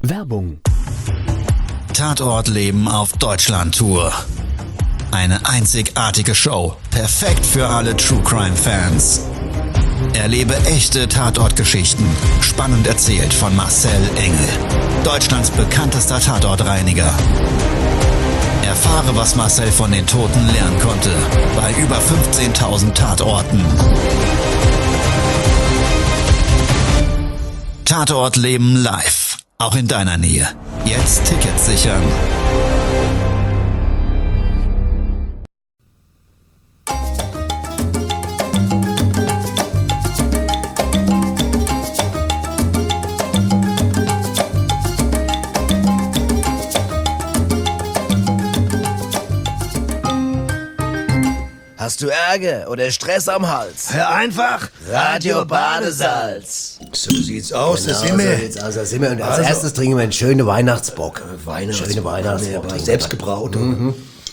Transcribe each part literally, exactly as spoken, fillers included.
Werbung. Tatortleben auf Deutschland-Tour. Eine einzigartige Show, perfekt für alle True-Crime-Fans. Erlebe echte Tatortgeschichten, spannend erzählt von Marcel Engel, Deutschlands bekanntester Tatortreiniger. Erfahre, was Marcel von den Toten lernen konnte, bei über fünfzehntausend Tatorten. Tatortleben live, auch in deiner Nähe. Jetzt Tickets sichern. Hast du Ärger oder Stress am Hals? Hör einfach Radio Badesalz. So sieht's aus, Genau, das sind wir. so sieht's aus, das sind wir. Und als Also- erstes trinken wir einen schönen Weihnachtsbock. Weihnachtsbock. Schöne Weihnachtsbock. Ja, selbst gebraut. Mhm.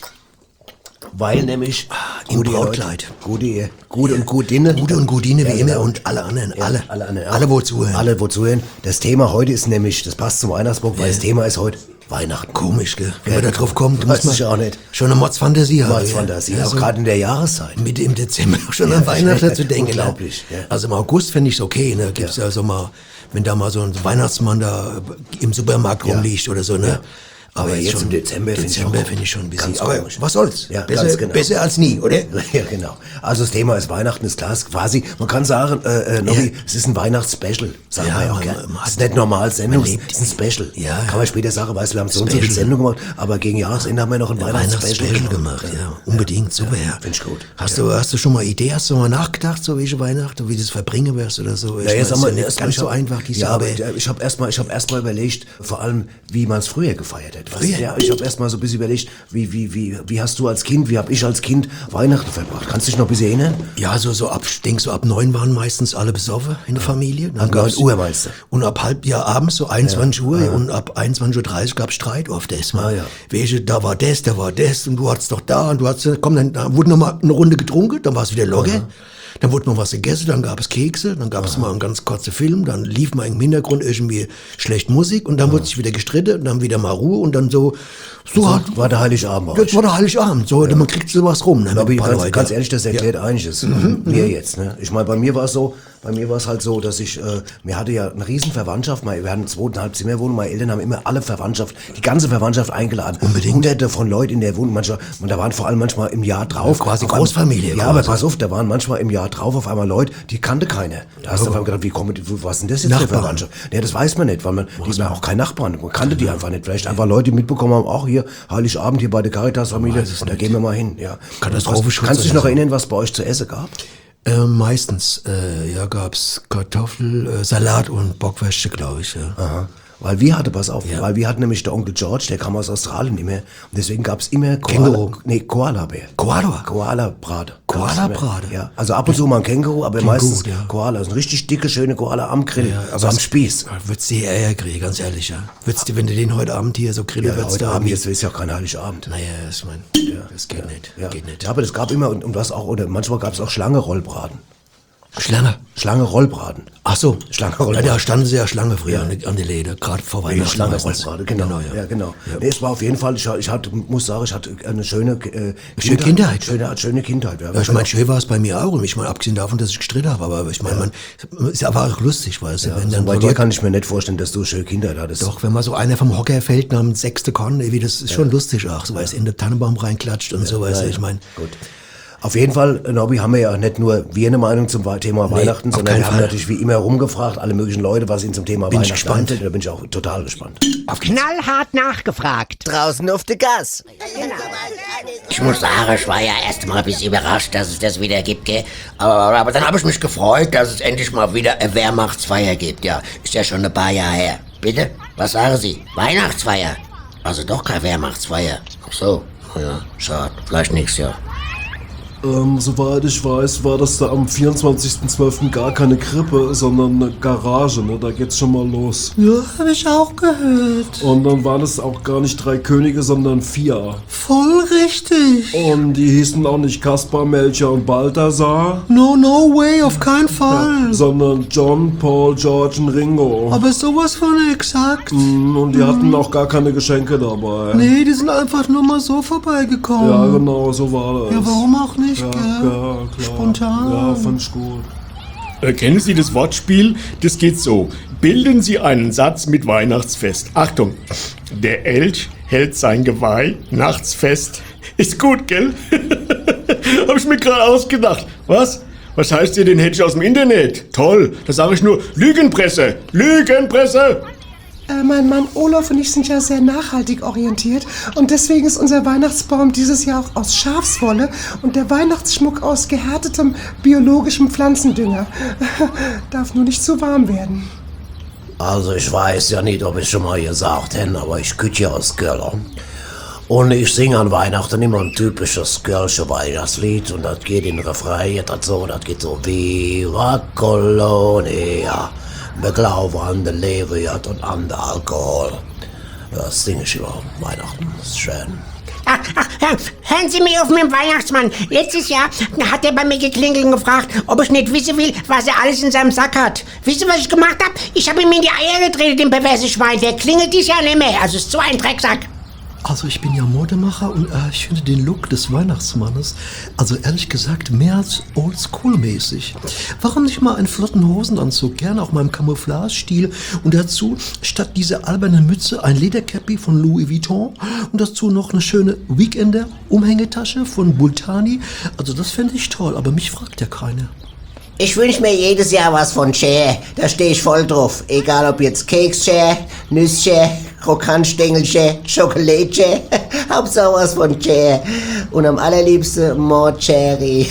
Weil nämlich im gute Brautkleid. Leute, Gute, gute und Gutine. Gute und Gutine wie Ja, immer genau. und alle anderen. Ja, alle. alle, alle, alle wo zuhören. Alle wo zuhören. Das Thema heute ist nämlich, das passt zum Weihnachtsbock, weil das Thema ist heute Weihnachten. Komisch, gell? Wenn Ja. man da drauf kommt, Weiß muss ich man auch nicht. schon eine Mordsfantasie haben. Mordsfantasie, ja. auch gerade in der Jahreszeit. Mitte im Dezember schon Ja, an Weihnachten zu denken. unglaublich, Ne? ja. Also im August finde ich es okay, ne? Gibt's ja. so mal, wenn da mal so ein Weihnachtsmann da im Supermarkt Ja. rumliegt oder so, ne? Ja. Aber jetzt im Dezember finde ich Dezember auch finde ich schon ein bisschen. ganz Aber komisch. was soll's? Ja, besser, ganz genau. besser als nie, oder? Ja, genau. Also das Thema ist Weihnachten, ist klar, ist quasi, man kann sagen, äh, äh, Nobby, Ja. es ist ein Weihnachtsspecial, sagen Ja, wir ja auch man- gerne. man- Es ist nicht normal Sendung, man es lebt- ist ein Special. Ja, Kann ja. man später sagen, weißt du, wir haben so und so viel Special. Sendung gemacht, aber gegen Jahresende haben wir noch ein Weihnachtsspecial Weihnachtsspecial gemacht, ja. Unbedingt, super, ja. Finde ich gut. Hast du, hast du schon mal Idee, hast du mal nachgedacht, so welche Weihnachten, wie du es verbringen wirst oder so? Ich Ja, jetzt mein, haben wir ist ja erst nicht ganz ich so hab- einfach, diese ja, aber aber ich habe erstmal, ich habe erstmal überlegt, vor allem, wie man es früher gefeiert hat. Weißt du? Früher? Ja, ich habe erstmal so ein bisschen überlegt, wie, wie, wie, wie hast du als Kind, wie habe ich als Kind Weihnachten verbracht? Kannst du dich noch ein bisschen erinnern? Ja, so, so ab, ich denk so ab neun waren meistens alle besoffen in der Familie. Dann Ab gab's- neun Uhr meinst du? Und ab halb, ja, abends so einundzwanzig Uhr und ab einundzwanzig Uhr dreißig gab's Streit oft erstmal. Ah, ja. Welche, da war das, da war das und du hattest doch da und du hattest, komm, dann, dann wurde noch mal eine Runde getrunken, dann war es wieder locker. Dann wurde mal was gegessen, dann gab es Kekse, dann gab es mal einen ganz kurzen Film, dann lief mal im Hintergrund irgendwie schlecht Musik und dann wurde sich wieder gestritten und dann wieder mal Ruhe und dann so, so hat, War der Heiligabend bei das euch? war der Heiligabend, so, man kriegt sowas rum, ne, mit Aber ein paar ganz, Leuten. ganz ehrlich, das erklärt einiges. Mir jetzt, ne? Ich meine, bei mir war es so, bei mir war es halt so, dass ich, äh, mir hatte ja eine riesen Verwandtschaft, wir hatten eine zweieinhalb Zimmerwohnung, meine Eltern haben immer alle Verwandtschaft, die ganze Verwandtschaft eingeladen. Unbedingt. Hunderte von Leuten in der Wohnung, manchmal, und da waren vor allem manchmal im Jahr drauf. Ja, quasi auf einmal- Großfamilie Ja, quasi. aber pass auf, da waren manchmal im Jahr drauf auf einmal Leute, die kannte keiner. Da hast du auf einmal gedacht, wie kommen die, was ist denn das jetzt für Nachbarn. Verwandtschaft? Ja, das weiß man nicht, weil man, die waren auch kein Nachbarn, man kannte die einfach nicht. Vielleicht einfach Leute, die mitbekommen haben, auch hier, Heiligabend hier bei der Caritas-Familie, da gehen wir mal hin, ja. Katastrophenschutz Kannst du dich oder noch so. erinnern, was bei euch zu essen gab? Äh, meistens, äh, ja, gab's Kartoffel, äh, Salat und Bockwürste, glaube ich, ja. Aha. Weil wir hatten, pass auf, Ja. weil wir hatten nämlich der Onkel George, der kam aus Australien immer. Und deswegen gab's immer Känguru. Koala, nee, Koala-Bär. Koala? Koala-Brate. Koala-Brate? Ja. Also ab und zu mal ein Känguru, aber meistens ja. Koala. Das ist ein richtig dicke, schöne Koala am Grill. Ja, also am Spieß. Würdest du eher kriegen, ganz ehrlich, ja. Würdest du, wenn du den heute Abend hier so grillen Ja, würdest, heute da Abend, mit- jetzt ist ja kein Heiligabend. Naja, ich mein, das geht nicht, Ja. geht nicht. Ja, aber das gab immer, und, und was auch, oder manchmal gab's auch Schlange-Rollbraten. Schlange. Schlange-Rollbraten. Ach so. Schlange-Rollbraten. Ja, da standen sie ja Schlange früher Ja. an, die- an die Läden, gerade vor Die Weihnachten. Schlange meistens. Rollbraten, genau. Genau, ja. ja. genau. Ja. Nee, es war auf jeden Fall, ich, ich hatte, muss sagen, ich hatte eine schöne, äh, Schöne Kindheit. Schöne, schöne Kindheit. Ja, Ja, ich meine, schön war es bei mir auch. Und ich meine, abgesehen davon, dass ich gestritten habe, aber ich meine, man ist aber auch lustig, weißt du, wenn also dann bei so dir Leute- kann ich mir nicht vorstellen, dass du eine schöne Kindheit hattest. Doch, wenn mal so einer vom Hocker fällt nach dem sechsten Korn, wie das ist schon lustig auch, so weißt du, in den Tannenbaum reinklatscht und so, weißt du, ja. ich meine. Gut. Auf jeden Fall, Nobby, haben wir ja nicht nur wir eine Meinung zum Thema Nee, Weihnachten, auf sondern keinen wir haben Fall. natürlich wie immer rumgefragt, alle möglichen Leute, was ihnen zum Thema Bin ich Weihnachten gespannt. einfällt. Da bin ich auch total gespannt. Knallhart nachgefragt. Draußen auf der Gas. Ich muss sagen, ich war ja erst mal ein bisschen überrascht, dass es das wieder gibt, gell? Aber, aber dann habe ich mich gefreut, dass es endlich mal wieder eine Wehrmachtsfeier gibt. Ja, ist ja schon ein paar Jahre her. Bitte? Was sagen Sie? Weihnachtsfeier? Also doch keine Wehrmachtsfeier. Ach so. Ja, schade. Vielleicht nächstes Jahr. Ähm, soweit ich weiß, war das da am vierundzwanzigsten zwölften gar keine Krippe, sondern eine Garage, ne? Da geht's schon mal los. Ja, habe ich auch gehört. Und dann waren es auch gar nicht drei Könige, sondern vier. Voll richtig. Und die hießen auch nicht Kaspar, Melchior und Balthasar, No, no way, auf keinen Fall. sondern John, Paul, George und Ringo. Aber sowas von exakt. Mm, Und die hatten auch gar keine Geschenke dabei. Nee, die sind einfach nur mal so vorbeigekommen. Ja, genau, so war das. Ja, warum auch nicht, Ja, gell? ja, klar. Spontan. Ja, fand ich gut. Äh, kennen Sie das Wortspiel? Das geht so. Bilden Sie einen Satz mit Weihnachtsfest. Achtung. Der Elch hält sein Geweih nachts fest. Ist gut, gell? Hab ich mir gerade ausgedacht. Was? Was heißt ihr, den hätte ich aus dem Internet? Toll. Da sage ich nur Lügenpresse. Lügenpresse. Äh, mein Mann Olaf und ich sind ja sehr nachhaltig orientiert und deswegen ist unser Weihnachtsbaum dieses Jahr auch aus Schafswolle und der Weihnachtsschmuck aus gehärtetem biologischem Pflanzendünger. Darf nur nicht zu warm werden. Also ich weiß ja nicht, ob ich schon mal gesagt hätte, aber ich küt ja aus Köln. Und ich singe an Weihnachten immer ein typisches Kölsche Weihnachtslied und das geht in den Refrain, das so, das geht so Viva Colonia, wir glauben an den Leben und an den Alkohol. Das singe ich immer Weihnachten, das ist schön. Ach, ach, ach, hören Sie mir auf mit dem Weihnachtsmann. Letztes Jahr hat er bei mir geklingelt und gefragt, ob ich nicht wissen will, was er alles in seinem Sack hat. Wisst ihr, was ich gemacht habe? Ich habe ihm in die Eier getreten, den perversen Schwein. Der klingelt dieses Jahr nicht mehr. Also ist so ein Drecksack. Also ich bin ja Modemacher und äh, ich finde den Look des Weihnachtsmannes, also ehrlich gesagt, mehr als oldschool-mäßig. Warum nicht mal einen flotten Hosenanzug, gerne auch mal im Camouflage-Stil und dazu statt dieser albernen Mütze ein Ledercappy von Louis Vuitton und dazu noch eine schöne Weekender-Umhängetasche von Bultani. Also das fände ich toll, aber mich fragt ja keiner. Ich wünsche mir jedes Jahr was von Cher. Da stehe ich voll drauf. Egal ob jetzt Keks-Cher, Nüss-Cher, Krokantstängel-Cher, Schokolade-Cher. Hauptsache was von Cher. Und am allerliebsten More Cherry.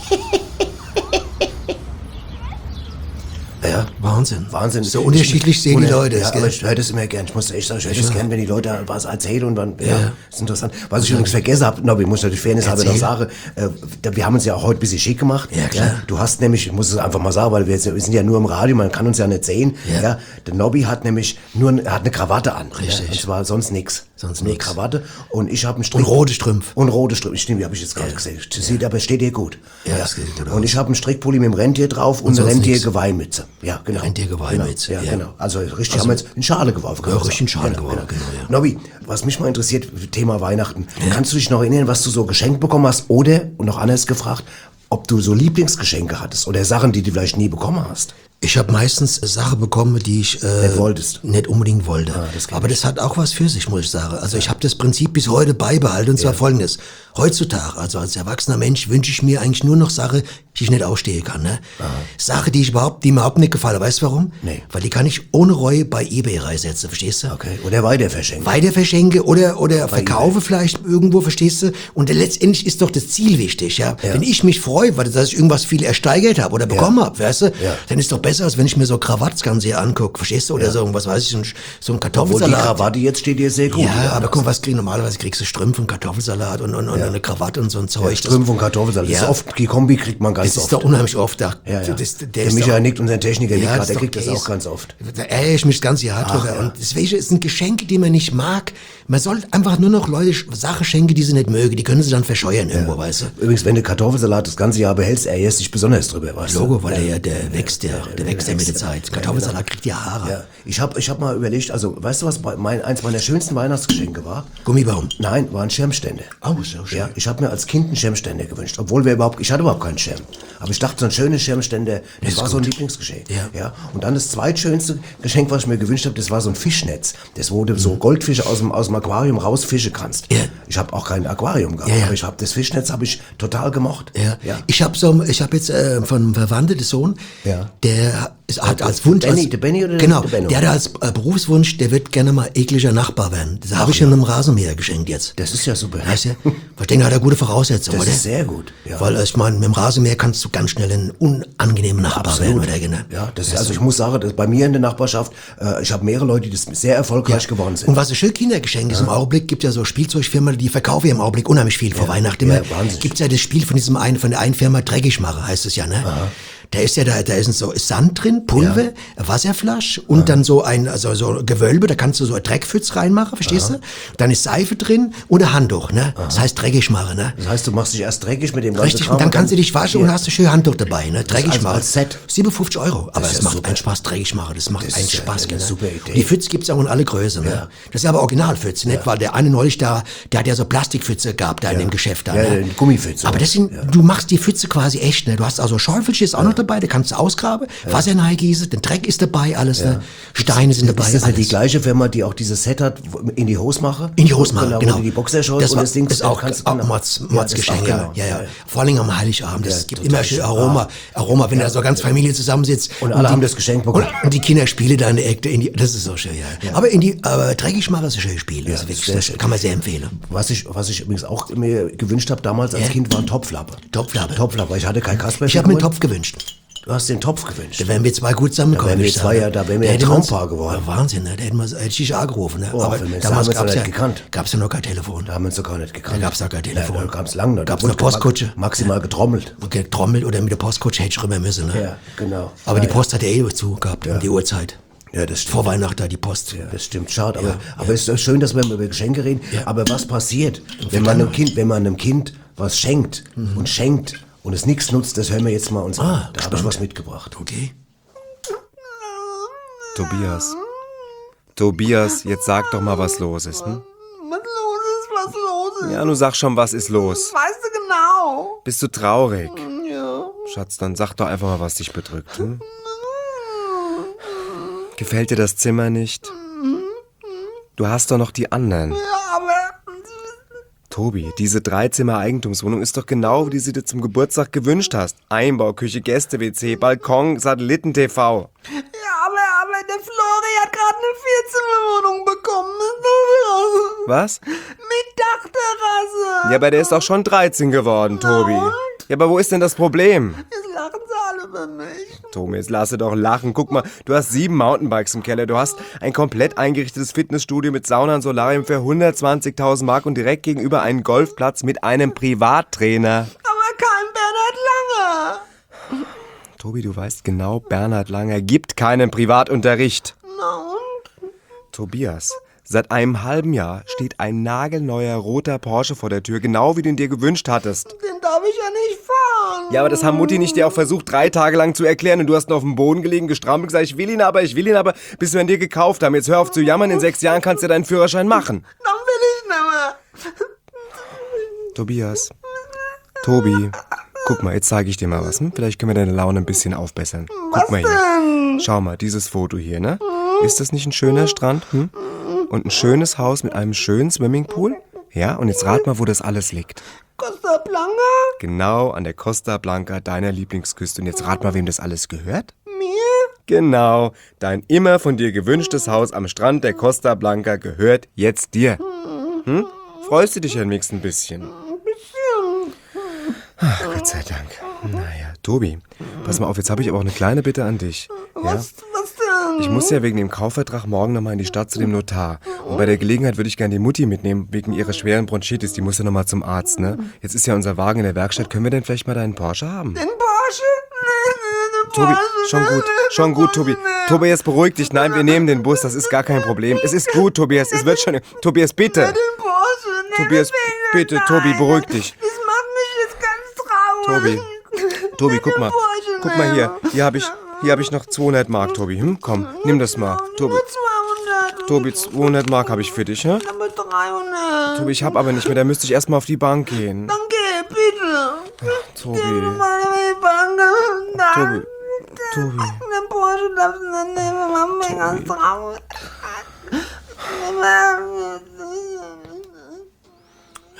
Ja, Wahnsinn. Wahnsinn. So unterschiedlich sehen die Leute. Ja, gell? aber ich höre das immer gern. Ich muss echt sagen, ich höre das Ja. gern, wenn die Leute was erzählen und dann, ja, Ja. ist interessant. Was ich übrigens vergessen habe, Nobby, muss natürlich Fairness halber noch Erzähl. sagen, äh, da- wir haben uns ja auch heute ein bisschen schick gemacht. Ja, klar. Du hast nämlich, ich muss es einfach mal sagen, weil wir, jetzt, wir sind ja nur im Radio, man kann uns ja nicht sehen. Ja. Ja. Der Nobby hat nämlich nur, er hat eine Krawatte an. Richtig. Ja, und zwar sonst nix. Sonst nur nix. Krawatte. Und ich habe einen Strick. Und rote Strümpfe. Und rote Strümpfe. Stimmt, die habe ich jetzt gerade gesehen. Das sieht, aber es steht dir gut. Ja, das sieht gut aus. Und ich habe einen Strickpulli mit dem Rentier drauf und, Und eine sonst nix. Rentiergeweihmütze. Ja, genau. Rentiergeweihmütze, Genau. Ja, ja. genau. Also richtig, Also- haben wir jetzt in Schale geworfen. kann Ja, man richtig in sagen. Schale geworfen, genau, ja. Nobby, was mich mal interessiert, Thema Weihnachten. Kannst du dich noch erinnern, was du so geschenkt bekommen hast? Oder, und noch anders gefragt, ob du so Lieblingsgeschenke hattest oder Sachen, die du vielleicht nie bekommen hast? Ich habe meistens Sachen bekommen, die ich äh, Nicht wolltest. nicht unbedingt wollte. das kenn Aber ich. das hat auch was für sich, muss ich sagen. Also ich habe das Prinzip bis heute beibehalten und zwar folgendes. Heutzutage, also als erwachsener Mensch, wünsche ich mir eigentlich nur noch Sachen, die ich nicht ausstehen kann. Ne? Sachen, die ich überhaupt, die mir überhaupt nicht gefallen. Weißt du warum? Nee. Weil die kann ich ohne Reue bei eBay reinsetzen, verstehst du? Okay. Oder weiter verschenken. Weiter verschenke oder, oder verkaufe vielleicht irgendwo, verstehst du? Und letztendlich ist doch das Ziel wichtig, ja? Ja. Wenn ich mich freue, weil dass ich irgendwas viel ersteigert habe oder bekommen habe, weißt du? Ja. Dann ist doch besser, als wenn ich mir so Krawatts ganz hier angucke, verstehst du? Oder so, was weiß ich, so ein, so ein Obwohl die Kartoffelsalat. Krawatte jetzt steht dir sehr gut. Ja, aber guck, was kriegst du normalerweise? Kriegst du Strümpfe und Kartoffelsalat und, und, und eine Krawatte und so ein Zeug. Das- Strümpfe und Kartoffelsalat. Das Ja. ist oft, die Kombi kriegt man ganz Das ist oft. doch unheimlich oft da. Ja, ja. Das, der der ist Michael doch- nickt, unser Techniker nickt Ja, gerade, das der ist kriegt doch das auch Käse. ganz oft. Da ärgere ich mich das ganze Jahr drüber. ja. Und deswegen ist ein Geschenk, die man nicht mag. Man soll einfach nur noch Leute Sachen schenken, die sie nicht mögen. Die können sie dann verscheuern irgendwo, weißt du? Übrigens, wenn du Kartoffelsalat das ganze Jahr behältst, ärgerst dich besonders drüber, weißt du? Logo, weil der ja, der wächst ja, der wächst ja mit der Zeit. Kartoffelsalat kriegt ja Haare. Ja, ich habe ich hab mal überlegt, also weißt du was, mein, eins meiner schönsten Weihnachtsgeschenke war? Gummibaum. Nein, war ein Schirmständer. Oh, so schön. Ja, ich habe mir als Kind einen Schirmständer gewünscht, obwohl wir überhaupt, ich hatte überhaupt keinen Schirm. Aber ich dachte, so ein schönes Schirmständer, das ist war so ein gut. Lieblingsgeschenk. Ja. Ja. Und dann das zweitschönste Geschenk, was ich mir gewünscht habe, das war so ein Fischnetz. Das, wo du so Goldfische aus dem, aus dem Aquarium rausfischen kannst. Ja. Ich habe auch kein Aquarium gehabt, Ja, ja. aber ich habe das Fischnetz habe ich total gemocht. Ja. Ja. Ich habe so, ich habe jetzt äh, von einem Verwandten, der Sohn, Ja. der der ist, hat als Wunsch... Benny, als, der Benny oder genau, der Benno? der hat als äh, Berufswunsch, der wird gerne mal ekliger Nachbar werden. Das habe ich ihm einem Rasenmäher geschenkt jetzt. Das ist ja super. Weißt du? Ich denke, hat er gute Voraussetzungen, Das oder? ist sehr gut. Ja. Weil, äh, ich meine, mit dem Rasenmäher kannst du ganz schnell ein unangenehmer Nachbar werden, oder? Genau. Ja, das ist, also ich muss sagen, dass bei mir in der Nachbarschaft, äh, ich habe mehrere Leute, die das sehr erfolgreich geworden sind. Und was ein schönes Kindergeschenk ist im Augenblick, gibt ja so Spielzeugfirmen, die verkaufen ja im Augenblick unheimlich viel vor Weihnachten. Ja, Immer wahnsinnig. gibt's ja das Spiel von diesem einen, von der einen Firma Dreckigmacher, heißt es ja, ne? Da ist ja da, da ist so Sand drin, Pulver, ja. Wasserflasche und ja. dann so ein, also so Gewölbe, da kannst du so ein Dreckpfütz reinmachen, verstehst Aha. du? Dann ist Seife drin und ein Handtuch, ne? Aha. Das heißt dreckig machen, ne? Das heißt, du machst dich erst dreckig mit dem ganzen Richtig, Kram und dann kannst du dich waschen ja. und hast ein schönes Handtuch dabei, ne? Dreckig als, machen. als Set. siebenundfünfzig Euro, aber es ja macht super. einen Spaß, dreckig machen, das macht Das einen ist ja Spaß, eine ne? super Idee. Die Pfütze gibt's auch in alle Größen, ne? Ja. Das ist aber Originalpfütze, nicht? Weil der eine neulich da, der hat ja so Plastikpfütze gehabt da in dem Geschäft da, Ja, ne? die Gummipfütze. Aber das sind, Ja. du machst die Pfütze quasi echt, ne? Du hast also Schäufelchen ist auch noch dabei, da kannst du ausgraben, Wasser reingießen, den Dreck ist dabei, alles, ne? Steine sind dabei, Ist das alles. die gleiche Firma, die auch dieses Set hat, wo- in die Hose mache? In die Hose machen, genau. genau. Wo du die Boxershorts das und war, das Ding ist auch, kannst, auch genau. Mods, Ja, Mods das Geschenk, auch, ja, genau. ja, ja. Ja. Vor allem am Heiligabend, das Ja, gibt total immer schön schön. Aroma, Aroma, wenn da so ganz Familie zusammensitzt. Und alle die, haben das Geschenk bekommen. Und, und die Kinder spielen da in der Ecke, in die, das ist so schön, ja. Aber in die, aber dreckig machen ist ein schönes Spiel, das ist wirklich, sehr das schön. kann man sehr empfehlen. Was ich, was ich übrigens auch mir gewünscht habe damals als Ja. Kind, war ein Topflappe. Topflappe. Topflappe, weil ich hatte kein Kasper. Ich habe mir einen Topf gewünscht. Du hast den Topf gewünscht. Da wären wir zwei gut zusammengekommen. Da wären wir würde ich zwei sagen. ja- da wären wir Da ein hätten wir uns- Traumpaar geworden. Ja, Wahnsinn, ne? Da hätten wir, hätte ich dich angerufen, ne? Oh, Aber wenn wir- damals haben wir uns gab's noch ja, nicht gekannt. gab's ja noch kein Telefon. Da haben wir uns doch gar nicht gekannt. Da gab's doch kein Telefon. Ja, da gab's lang. Da Gab's wurde eine Postkutsche. Maximal getrommelt. Getrommelt oder mit der Postkutsche hätte ich rüber müssen, ne? Ja, genau. Aber Ja, die ja. Post hat ja eh zu gehabt, um die Uhrzeit. Ja, das stimmt. Vor Weihnachten da die Post. Ja, das stimmt, schade. Aber, aber es ist doch schön, dass wir über Geschenke reden. Aber was passiert, wenn man einem Kind, wenn man einem Kind was schenkt und schenkt und es nichts nutzt, das hören wir jetzt mal uns an. Ah, Da habe ich spannend. was mitgebracht. Okay. Tobias. Tobias, jetzt sag doch mal, was los ist, hm? Was los ist, was los ist. Ja, du sag schon, was ist los? Weißt du genau? Bist du traurig? Ja. Schatz, dann sag doch einfach mal, was dich bedrückt, hm? Gefällt dir das Zimmer nicht? Du hast doch noch die anderen. Ja, aber... Tobi, diese Dreizimmer-Eigentumswohnung ist doch genau, wie du sie dir zum Geburtstag gewünscht hast. Einbau, Küche, Gäste-W C, Balkon, Satelliten-T V. Ja, aber, aber der Flori hat gerade eine Vierzimmerwohnung bekommen. Was? Mit Dachterrasse. Ja, aber der ist doch schon dreizehn geworden, Tobi. und? Ja, aber wo ist denn das Problem? Jetzt lachen sie alle über mich. Tobi, jetzt lasse doch lachen. Guck mal, du hast sieben Mountainbikes im Keller. Du hast ein komplett eingerichtetes Fitnessstudio mit Sauna und Solarium für hundertzwanzigtausend Mark und direkt gegenüber einen Golfplatz mit einem Privattrainer. Aber kein Bernhard Langer. Tobi, du weißt genau, Bernhard Langer gibt keinen Privatunterricht. Na und? Tobias, seit einem halben Jahr steht ein nagelneuer roter Porsche vor der Tür, genau wie du ihn dir gewünscht hattest. Den darf ich ja nicht fahren. Ja, aber das haben Mutti nicht dir auch versucht, drei Tage lang zu erklären und du hast noch auf dem Boden gelegen, gestrampelt, gesagt, ich will ihn aber, ich will ihn aber, bis wir ihn dir gekauft haben. Jetzt hör auf zu jammern, in sechs Jahren kannst du deinen Führerschein machen. Dann will ich nicht mehr. Tobias, Tobi, guck mal, jetzt zeige ich dir mal was. Hm? Vielleicht können wir deine Laune ein bisschen aufbessern. Guck Was mal hier. denn? Schau mal, dieses Foto hier, ne? Ist das nicht ein schöner Strand? Hm? Und ein schönes Haus mit einem schönen Swimmingpool? Ja, und jetzt rat mal, wo das alles liegt. Costa Blanca? Genau an der Costa Blanca, deiner Lieblingsküste. Und jetzt rat mal, wem das alles gehört? Mir? Genau, dein immer von dir gewünschtes Haus am Strand der Costa Blanca gehört jetzt dir. Hm? Freust du dich ja wenigstens ein bisschen? Ein bisschen. Ach, Gott sei Dank. Naja, Tobi, pass mal auf, jetzt habe ich aber auch eine kleine Bitte an dich. Ja? Was, was denn? Ich muss ja wegen dem Kaufvertrag morgen nochmal in die Stadt zu dem Notar. Und bei der Gelegenheit würde ich gerne die Mutti mitnehmen, wegen ihrer schweren Bronchitis. Die muss ja nochmal zum Arzt, ne? Jetzt ist ja unser Wagen in der Werkstatt. Können wir denn vielleicht mal deinen Porsche haben? Den Porsche? Nee, nee, den Tobi, Porsche, schon nee, gut, nee, schon den gut, Porsche, Tobi. nee. Tobi, jetzt beruhig dich. Nein, wir nehmen den Bus, das ist gar kein Problem. Es ist gut, Tobias, es wird schon... Tobias, bitte. Nee, den Porsche, nee, Tobias, deswegen, bitte, nein. Tobi, beruhig dich. Das macht mich jetzt ganz traurig. Tobi, Tobi, Nee, guck den mal. Porsche, Guck mal nee. hier. Hier habe ich, hier hab ich noch zweihundert Mark, Tobi. Hm? Komm, nimm das mal. Tobi, Nur zweihundert. Tobi, zweihundert Mark habe ich für dich, hä? Aber dreihundert. Tobi, ich hab aber nicht mehr, da müsste ich erstmal auf die Bank gehen. Dann geh, bitte. Tobi, Geh mal in die Bank. Nein. Tobi, Tobi. Den Porsche darfst du nicht nehmen, wir machen mich ganz traurig. Äh, ich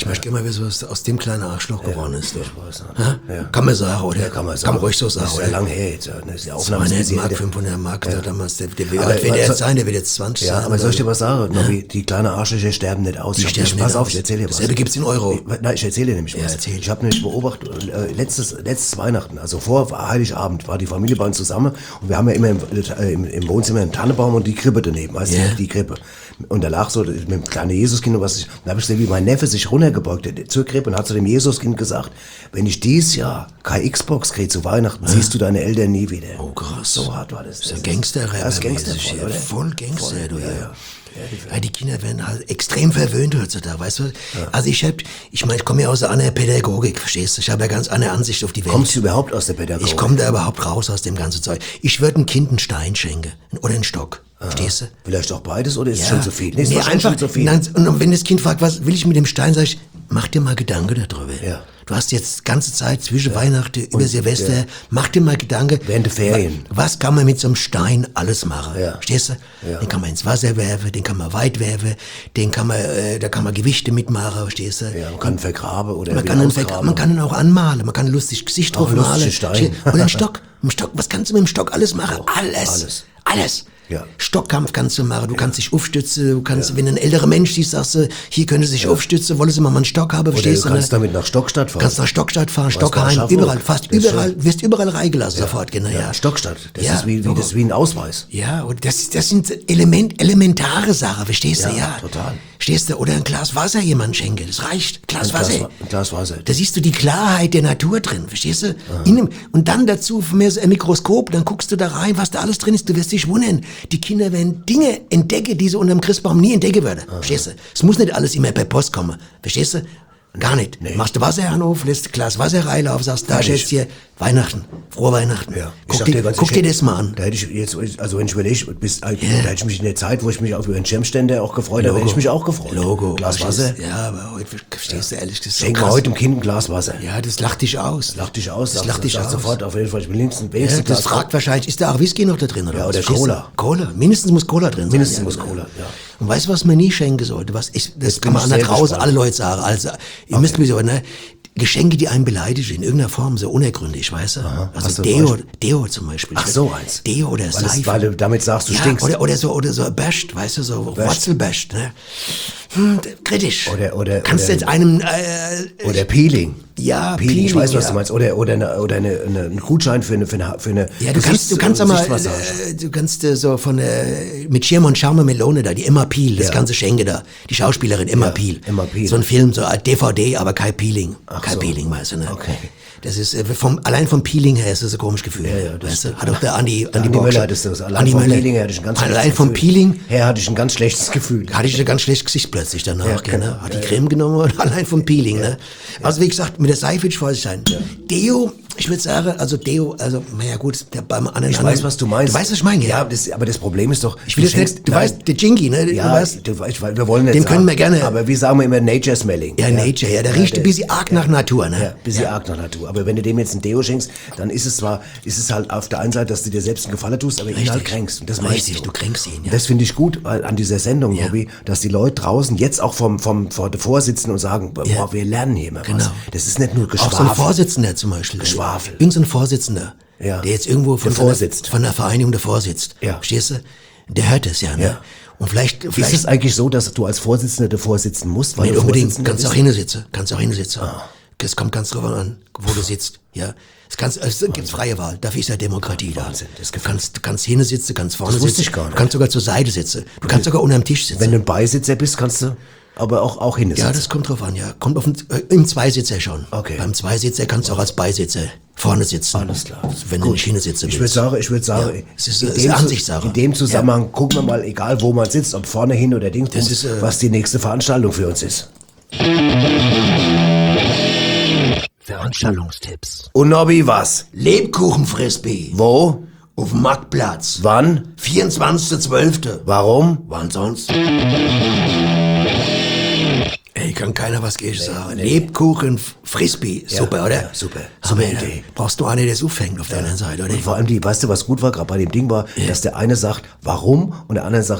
möchte immer wissen, was aus dem kleinen Arschloch geworden ist. Ich weiß nicht. Ha? Ja. Kann man sagen, oder? Ja, kann man sagen. Kann man ruhig so sagen, Das ist ja oder? lange her jetzt. Ja. Das ist ja Aufnahme. zweihundert Mark, fünfhundert Mark, Ja. da damals, der, der, wie Aber alt wird der was- jetzt sein? Der wird jetzt zwanzig Ja, sein. aber soll ich dir oder? was sagen? Nobby, die kleinen Arschlöcher sterben nicht aus. Die Ich hab sterben nicht- nicht Pass auf, aus. ich erzähl dir was. Dasselbe gibt's in Euro. Ich, nein, ich erzähle dir nämlich Ja, was. erzähl. Ich habe nämlich beobachtet, äh, letztes, letztes Weihnachten, also vor Heiligabend, war die Familie bei uns zusammen und wir haben ja immer im, äh, im, im Wohnzimmer einen Tannenbaum und die Krippe daneben, weißt Ja. du, die Krippe. Und da lag so mit dem kleinen Jesuskind und was ich, da habe ich gesehen, wie mein Neffe sich runtergebeugt hat zur Krippe und hat zu dem Jesuskind gesagt, wenn ich dieses Jahr keine Xbox kriege zu Weihnachten, siehst du deine Eltern nie wieder. Oh, krass. So hart war das. Das ist ein Gangster-Rapper. Das ist Gangster, mäßig hier. oder? Voll Gangster, Voll, du, ja, ja. ja. Ja, die Kinder werden halt extrem verwöhnt heutzutage, weißt du? Also ich hab, ich meine, ich komme ja aus einer Pädagogik, verstehst du? Ich habe ja ganz andere Ansicht auf die Welt. Kommst du überhaupt aus der Pädagogik? Ich komme da überhaupt raus aus dem ganzen Zeug. Ich würde ein Kind einen Stein schenken. Oder einen Stock. Verstehst du? Vielleicht auch beides oder ist es Ja. schon zu viel? Nee, ist wahrscheinlich einfach, schon zu viel. Nein, und wenn das Kind fragt, was will ich mit dem Stein, sag ich, mach dir mal Gedanken darüber. Ja. Du hast jetzt ganze Zeit zwischen Weihnachten über Silvester, ja. mach dir mal Gedanken. Während der Ferien. wa- Was kann man mit so einem Stein alles machen? Ja. Verstehst du? Ja. Den kann man ins Wasser werfen, den kann man weit werfen, den kann man, äh, da kann man Gewichte mitmachen, verstehst du? Ja, man kann ihn vergraben oder Man wieder kann, ihn ausgraben. vergra- man kann ihn auch anmalen, man kann ein lustiges Gesicht Auch drauf ein malen. lustiger Stein. Oder ein Stock. Ein Stock. Was kannst du mit dem Stock alles machen? Alles. alles. Alles. Ja. Stockkampf kannst du machen, du kannst dich aufstützen, du kannst, wenn ein älterer Mensch siehst, sagst du, hier könnte sich aufstützen, wollen sie mal einen Stock haben, Oder du verstehst du? kannst ne? damit nach Stockstadt fahren. Kannst nach Stockstadt fahren, Weißt du, Stockheim, Aschaffenburg? überall, fast Das ist überall, schon- wirst überall reingelassen sofort, genau, ja. Ja, Stockstadt. Das Ja, ist wie, wie, so. das ist wie ein Ausweis. Ja, und das, das sind Element, elementare Sachen, verstehst du? Ja, Ja, total. Verstehst du? Oder ein Glas Wasser jemand schenken, das reicht. Glas Ein Glas Wasser. Wa- ein Glas Wasser. Da siehst du die Klarheit der Natur drin, verstehst du? In einem, und dann dazu von mir so ein Mikroskop, dann guckst du da rein, was da alles drin ist, du wirst dich wundern. Die Kinder werden Dinge entdecken, die sie unter dem Christbaum nie entdecken würden, verstehst du? Es muss nicht alles immer per Post kommen, verstehst du? Gar nicht. Machst du Wasser auf, lässt ein Glas Wasser reinlaufen, sagst, da Fertig. steht's hier, Weihnachten, frohe Weihnachten. Ja. Ich Guck, sag dir, ganz guck dir ehrlich, das mal an. Da hätte ich jetzt, also wenn ich überlege, bis, da hätte ich mich in der Zeit, wo ich mich auf über den Schirmständer auch gefreut habe, hätte ich mich auch gefreut. Logo. Glas Wasser. Ja, aber heute verstehst du ehrlich gesagt. Schenke heute dem Kind ein Glas Wasser. Ja, das lacht dich aus. Lach dich aus. Das sag- lacht dich sag aus. sofort auf jeden Fall. Ich will wenigstens, Ja, wenigstens ein das Glas fragt wahrscheinlich, ist da auch Whisky noch da drin? Oder Ja, was? oder Verstehst du? Cola. Cola. Mindestens muss Cola drin sein. Mindestens ja, muss genau. Cola, ja. Und weißt du, was man nie schenken sollte? Was ich, das bin kann man ich da sehr draußen gespannt. alle Leute sagen. Also, ihr müsst mir so, ne? Geschenke, die einen beleidigen, in irgendeiner Form, so unergründlich, weißt du? Hast Also du Deo, Beispiel? Deo zum Beispiel. Ach, so eins. Deo oder Weil, Seife. es, weil du damit sagst, du ja, stinkst. Oder, oder so, oder so basht, weißt du, so Wurzelbasht, ne? Hm, kritisch. Oder- oder- Kannst oder- du jetzt einem, äh, Oder Peeling. Ja, Peeling, ich Peeling, weiß, was ja. du meinst. Oder, oder, eine, oder eine, eine, ein Gutschein für eine, für eine, für eine Ja, du kannst, du kannst doch mal, Gesichtsmassage. äh, du kannst äh, so von, äh, mit Schirm und Charme Melone da, die Emma Peel, das Ja. ganze Schenke da, die Schauspielerin Emma Ja, Peel. Emma Peel. So ein Film, so ein D V D, aber kein Peeling. Ach kein so. Peeling, weißt du, ne? Okay. Das ist, äh, vom, allein vom Peeling her ist das ein komisches Gefühl. Ja, ja, das weißt du? Hat auch der Andi, Der Andi Andi Borg Möller schon- hattest du das. Allein Andi vom Möller. Peeling her hatte ich ein ganz Allein schlechtes vom Gefühl. Peeling her hatte ich ein ganz schlechtes Gefühl. hatte ich ein ganz schlechtes Gesicht plötzlich danach, Ja, gell, ne? genau. Hat die Creme genommen und allein vom Peeling, ne? Also wie gesagt, mit der Seife will ich vorsichtig sein. Deo, ich würde sagen, also Deo, also, naja gut, der beim anderen. Ich weiß, was du meinst. Du weißt, was ich meine, Ja, das, aber das Problem ist doch... Ich will jetzt nicht, du Nein. weißt, der Jingy, ne? Ja, du weißt, du weißt, weil wir wollen nicht Den sagen, können wir gerne- Aber wir sagen immer Nature Smelling. ja, Nature, ja, der riecht ein bisschen arg nach Natur, ne? Ja, bisschen arg nach Natur. Aber wenn du dem jetzt ein Deo schenkst, dann ist es zwar, ist es halt auf der einen Seite, dass du dir selbst einen Gefallen tust, aber ihn Richtig. halt kränkst. Und das meinst Richtig, du kränkst ihn, ja. Und das finde ich gut weil an dieser Sendung, Ja. Hobby, dass die Leute draußen jetzt auch vom, vom, vor davor sitzen und sagen, boah, Ja. wir lernen hier mal was. Genau. Das ist nicht nur Auch so ein Geschwafel. Vorsitzender zum Beispiel. Geschwafel. Irgend so ein Vorsitzender, Ja. der jetzt irgendwo von, Der seiner- vorsitzt. von der Vereinigung davor sitzt. Ja. Verstehst du? Der hört es ja, ne? Ja. Und vielleicht, Ist vielleicht es eigentlich so, dass du als Vorsitzender davor sitzen musst? Weil nicht du unbedingt, Vorsitzender kannst auch bist? hinsitzen, kannst auch hinsitzen. Es kommt ganz drauf an, wo du sitzt, ja. Es, kannst, es gibt freie Wahl, dafür ist ja Demokratie da. Wahnsinn, das du gefällt kannst, du kannst hinten sitzen, du kannst vorne Das wusste sitzen, ich gar du nicht. kannst sogar zur Seite sitzen, du kannst sogar unterm Tisch sitzen. Wenn du ein Beisitzer bist, kannst du aber auch, auch hin. Ja, das kommt drauf an, ja. Kommt auf den, äh, im Zweisitzer schon. Okay. Beim Zweisitzer kannst du auch als Beisitzer vorne sitzen. Alles klar. Wenn du nicht hinten sitzen Ich willst. würde sagen, ich würde sagen, Ja, es ist, in es dem ist eine Zu- Ansichtssache. In dem Zusammenhang gucken wir mal, egal wo man sitzt, ob vorne hin oder Dings, Das ist, äh, was die nächste Veranstaltung für uns ist. Veranstaltungstipps. Und Nobby, was? Lebkuchen-Frisbee. Wo? Auf dem Marktplatz. Wann? vierundzwanzigster zwölfter Warum? Wann sonst? Ey, kann keiner was gegen sagen. Lebkuchen, Frisbee. Super, oder? ja, super. Aber Super da Idee. brauchst du einen, der es aufhängt auf der anderen Seite, oder? Und vor allem die, weißt du, was gut war, gerade bei dem Ding war, dass der eine sagt, warum, und der andere sagt,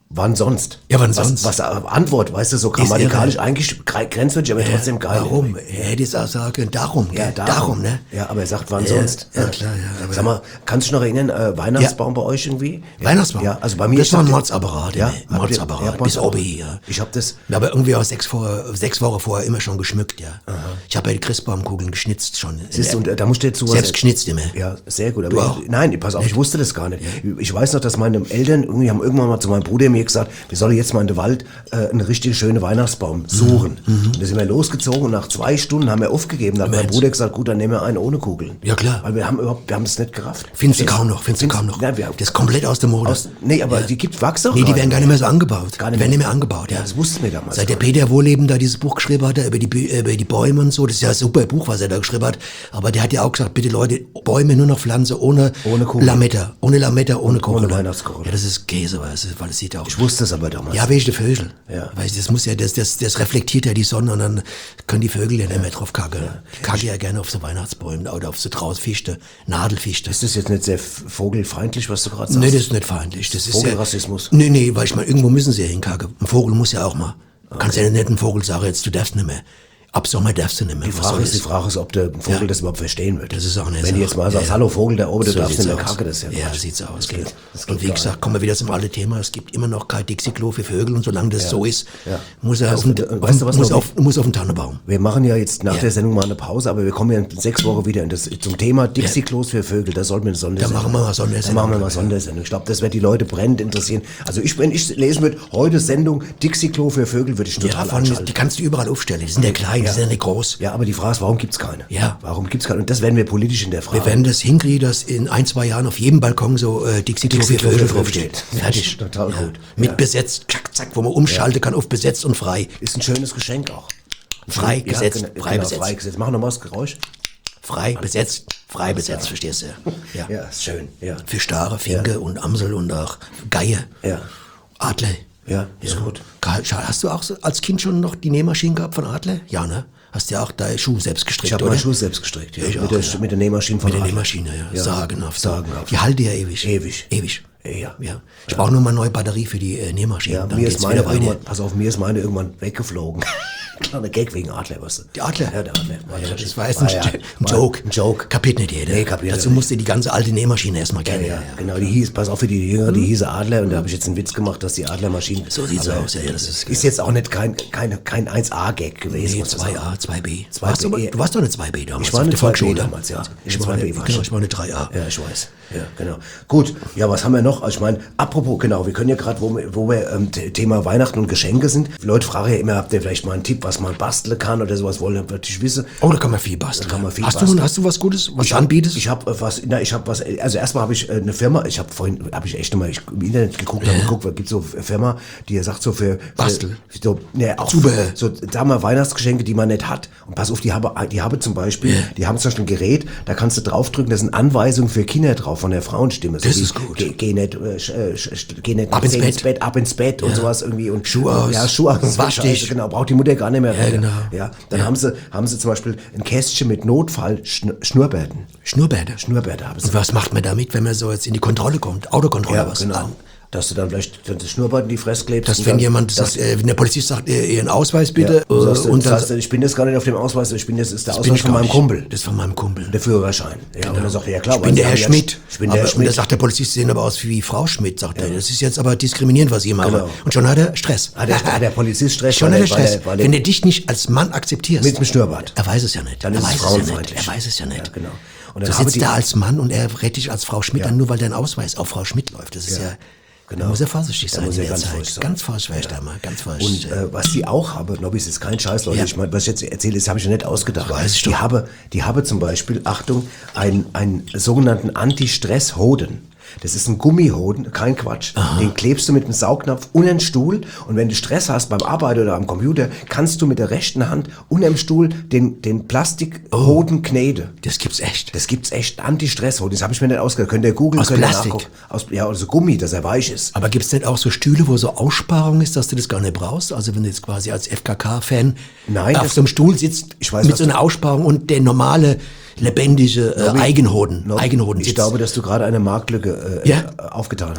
Wann sonst? Ja, wann was, sonst? Was, was Antwort, weißt du, so grammatikalisch eigentlich grenzwertig, aber trotzdem geil. Warum? Er hätte es auch sagen können, darum, Ja, gell? darum. darum, ne? Ja, aber er sagt, wann Ja, sonst? ja, klar, ja, aber- Sag mal, kannst du dich noch erinnern, äh, Weihnachtsbaum bei euch irgendwie? Weihnachtsbaum? Ja, also bei mir... Das ich war ein hab- Mordsapparat, Ja, ja, Mordsapparat, ja, bis Mordsapparat. oben hier. Ich hab das... Ja, aber irgendwie auch sechs, vor, sechs Wochen vorher immer schon geschmückt, ja. Ich habe ja die Christbaumkugeln geschnitzt schon. Siehst du, und äh, da musst du jetzt sowas... Selbst geschnitzt immer. Ja, sehr gut. Aber Du auch? ich, nein, pass auf, ich wusste das gar nicht. Ich weiß noch, dass meine Eltern irgendwie haben irgendwann mal zu meinem Bruder mir gesagt, wir sollen jetzt mal in den Wald äh, einen richtig schönen Weihnachtsbaum suchen. Mhm. Und da sind wir losgezogen und nach zwei Stunden haben wir aufgegeben. Da hat mein Mensch. Bruder gesagt, gut, dann nehmen wir einen ohne Kugeln. Ja, klar. Weil wir haben überhaupt, wir haben das nicht gerafft. Findest du Das- kaum noch, findest du kaum noch. Nein, wir, Das ist komplett aus der Mode. aus, nee, aber die gibt Wachs auch Nee, die gerade. werden gar nicht mehr so angebaut. Gar Die nicht werden mehr. nicht mehr angebaut, ja. Ja, das wussten wir damals Seit der gar nicht. Peter Wohleben da dieses Buch geschrieben hat, über die, Bü- über die Bäume und so, das ist ja ein super Buch, was er da geschrieben hat, aber der hat ja auch gesagt, bitte Leute, Bäume nur noch pflanzen ohne, Ohne Kugel. Lametta, ohne Lametta, ohne Kugel. ohne Weihnachtskugel. Ja, das ist Käse, weil es, ist- weil es sieht auch... Ich wusste es aber damals. Ja, wegen der Vögel. Ja. Weil das muss ja, das, das, das reflektiert ja die Sonne und dann können die Vögel ja nicht mehr drauf kacken. Die kacken ja gerne auf so Weihnachtsbäume oder auf so Trausfichte, Nadelfichte. Ist das jetzt nicht sehr f- vogelfeindlich, was du gerade sagst? Nee, das ist nicht feindlich. Das ist Vogelrassismus. Ja, nee, nee, weil ich meine, irgendwo müssen sie ja hinkacken. Ein Vogel muss ja auch mal. Du kannst ja nicht einem Vogel sagen, jetzt du darfst nicht mehr. Ab Sommer darfst du nicht mehr. Die Was Frage soll ist, die das? Frage ist, ob der Vogel Ja. das überhaupt verstehen wird. Das ist auch nicht Wenn so. du jetzt mal sagst, Ja. hallo Vogel, da oben, du So darfst nicht sieht's mehr aus. kacken, das ist ja Ja, Quatsch. sieht's aus. Das Geht. geht- das Und geht wie gar gesagt, kommen wir wieder zum alten Thema. Es gibt immer noch kein Dixie-Klo für Vögel und solange das Ja. so ist, Ja. muss er Das- auf den, äh, auf, weißt du, was muss noch- auf, muss auf den Tannenbaum. Wir machen ja jetzt nach Ja. der Sendung mal eine Pause, aber wir kommen ja in sechs Wochen wieder in das, zum Thema Dixie-Klos für Vögel. Da sollten wir eine Sondersendung Da machen wir mal Sondersendung. Da machen wir mal Sondersendung. Ich glaube, das wird die Leute brennend interessieren. Also ich, wenn ich lesen würde, heute Sendung Dixie-Klo für Vögel, würde ich total Ja, von, anschalten. die kannst du überall aufstellen. Die sind ja klein, die sind ja nicht groß. Ja, aber die Frage ist, warum gibt's keine? Ja. Warum gibt's keine? Und das werden wir politisch in der Frage. Wir werden das hinkriegen, dass in ein, zwei Jahren auf jedem Balkon so äh, Dixie-Klo für Dixie-Klo Vögel für draufsteht. Vögel. Fertig. Total Ja. gut. Mit Ja. besetzt, zack, zack, wo man umschalten kann auf besetzt und frei. Ist ein schönes Geschenk auch. Frei, Ja, gesetzt, genau, frei, genau, besetzt. frei gesetzt. Mach nochmal das Geräusch. Frei, besetzt, frei, besetzt, verstehst du? Ja. Ja, ist schön. Ja. Für Stare, Finke und Amsel und auch Geier. Ja. Adler. Ja, ist gut. Karl, schau, hast du auch so als Kind schon noch die Nähmaschine gehabt von Adler? Ja, ne? Hast du ja auch deine Schuhe selbst gestrickt, Ich habe oder? meine Schuhe selbst gestrickt. Ja. Ich mit, auch, der, ja. mit der Nähmaschine von Mit der Adler. Nähmaschine, ja. Ja. Sagenhaft. Sagenhaft. Die halten ja ewig. Ewig. Ewig. Ja. Ja. Ich brauche nur mal eine neue Batterie für die äh, Nähmaschine. Ja, Dann mir geht's ist meine wieder weiter. irgendwann, pass auf, mir ist meine irgendwann weggeflogen. Kleiner Gag wegen Adler, weißt du. Die Adler? Ja, der Adler. Ja, das war jetzt ein, Ah, ja. ein Joke. Ein Joke. Kapiert nicht jeder. Nee, kapiert Dazu nicht. musste die ganze alte Nähmaschine erstmal Ja, kennen. ja, genau, die hieß, pass auf für die Jünger, die hieß Adler und da habe ich jetzt einen Witz gemacht, dass die Adlermaschine... So sieht's aber aus, ja, ja, das ist- Ist jetzt auch nicht kein, kein, kein eins A-Gag gewesen. Nee, muss ich zwei sagen. A, zwei B. zwei Warst du, B. du warst doch eine zwei B damals. Ich war auf eine der zwei B Volksschule. damals, ja. Ich Eine war eine, zwei B war genau, ich. ich war eine drei A. Ja, ich weiß. Ja, genau. Gut, ja, was haben wir noch? Also ich meine, apropos, genau, wir können ja gerade, wo wir, wo wir ähm, t- Thema Weihnachten und Geschenke sind, Leute fragen ja immer, habt ihr vielleicht mal einen Tipp, was man basteln kann oder sowas, wollen wir natürlich wissen. Oh, da kann man viel basteln. Da kann man viel hast, basteln. Du, hast du was Gutes, was Ich du hab- anbietest? Ich habe was, na, ich habe was, also erstmal habe ich äh, eine Firma, ich habe vorhin, habe ich echt nochmal im Internet geguckt, habe geguckt, es gibt so eine Firma, die sagt so für, für Bastel. so, ne, auch Zubehör. so, sagen wir Weihnachtsgeschenke, die man nicht hat. Und pass auf, die habe, die habe zum Beispiel, Ja. die haben zum Beispiel ein Gerät, da kannst du draufdrücken, da sind Anweisungen für Kinder drauf von der Frauenstimme. Das wie, ist gut. Geh, geh nicht, äh, sch- äh, sch- geh nicht Ab ins ins Bett. ab ins Bett und Ja. sowas irgendwie und Schuhe aus. Ja, Schuhe aus. Wasch dich. Scheiße, genau, braucht die Mutter gar nicht mehr. Ja, rein. genau. Ja, dann Ja. haben sie, haben sie zum Beispiel ein Kästchen mit Notfall-Schnurrbärten. Schnurrbärte. Schnurrbärte haben sie. Und was macht man damit, wenn man so jetzt in die Kontrolle kommt? Autokontrolle, Ja, was? genau. An? Dass du dann vielleicht das Schnurrbart in die Fresse klebst. Dass und wenn dann- jemand dass- sagt, äh, wenn der Polizist sagt, äh, Ihren Ausweis ja, bitte, du sagst, äh, und und dann sagst, ich bin jetzt gar nicht auf dem Ausweis, ich bin jetzt, ist der das bin Ausweis ich von gar meinem nicht. Kumpel. Das ist von meinem Kumpel. Der Führerschein. Ja, und dann sagt er, ja klar. Ich bin der Herr weil Sie haben Schmidt. ja- Ich bin der aber, Herr Und da Schmidt. sagt der Polizist, Sie sehen aber aus wie Frau Schmidt, sagt er. Das ist jetzt aber diskriminierend, was ich mache. Genau. Und schon hat er Stress. Ah, der, ah, der Polizist Stress. Schon weil hat er weil Stress. weil Wenn er dich nicht als Mann akzeptierst. Mit dem Schnurrbart. Er weiß es ja nicht. Dann er ist es weiß es ja nicht. frauenfeindlich. Er weiß es ja nicht. Ja, genau. Und Du dann habe sitzt die- da als Mann und er rät dich als Frau Schmidt Ja. an, nur weil dein Ausweis auf Frau Schmidt läuft. Das ist ja, Ja. Genau. da muss er vorsichtig Da sein muss in er der ganz Zeit. vorsichtig sein. Ganz vorsichtig da mal, ganz Und vorsichtig. äh, was die auch haben, Nobby, ist kein Scheiß, Leute. Ja. Ich meine, was ich jetzt erzähle, das habe ich ja nicht ausgedacht. Weiß ich die doch. habe, die habe zum Beispiel, Achtung, einen, einen sogenannten Anti-Stress-Hoden. Das ist ein Gummihoden, kein Quatsch. Den klebst du mit einem Saugnapf unter den Stuhl und wenn du Stress hast beim Arbeiten oder am Computer, kannst du mit der rechten Hand unter dem Stuhl den, den Plastikhoden kneten. Das gibt's echt. Das gibt's echt, Anti-Stress-Hoden. Das habe ich mir nicht ausgedacht. Könnt ihr googeln, Aus könnt ihr Plastik? nachgucken. Aus, ja, aus so Gummi, dass er weich ist. Aber gibt's denn auch so Stühle, wo so Aussparung ist, dass du das gar nicht brauchst? Also wenn du jetzt quasi als F K K-Fan Nein, auf das- so einem Stuhl sitzt Ich weiß, mit was so du- einer Aussparung und der normale, lebendige äh, Nobby, Eigenhoden, Nobby, Eigenhoden Ich sitzt. glaube, dass du gerade eine Marktlücke äh, Ja. äh, aufgetan hast.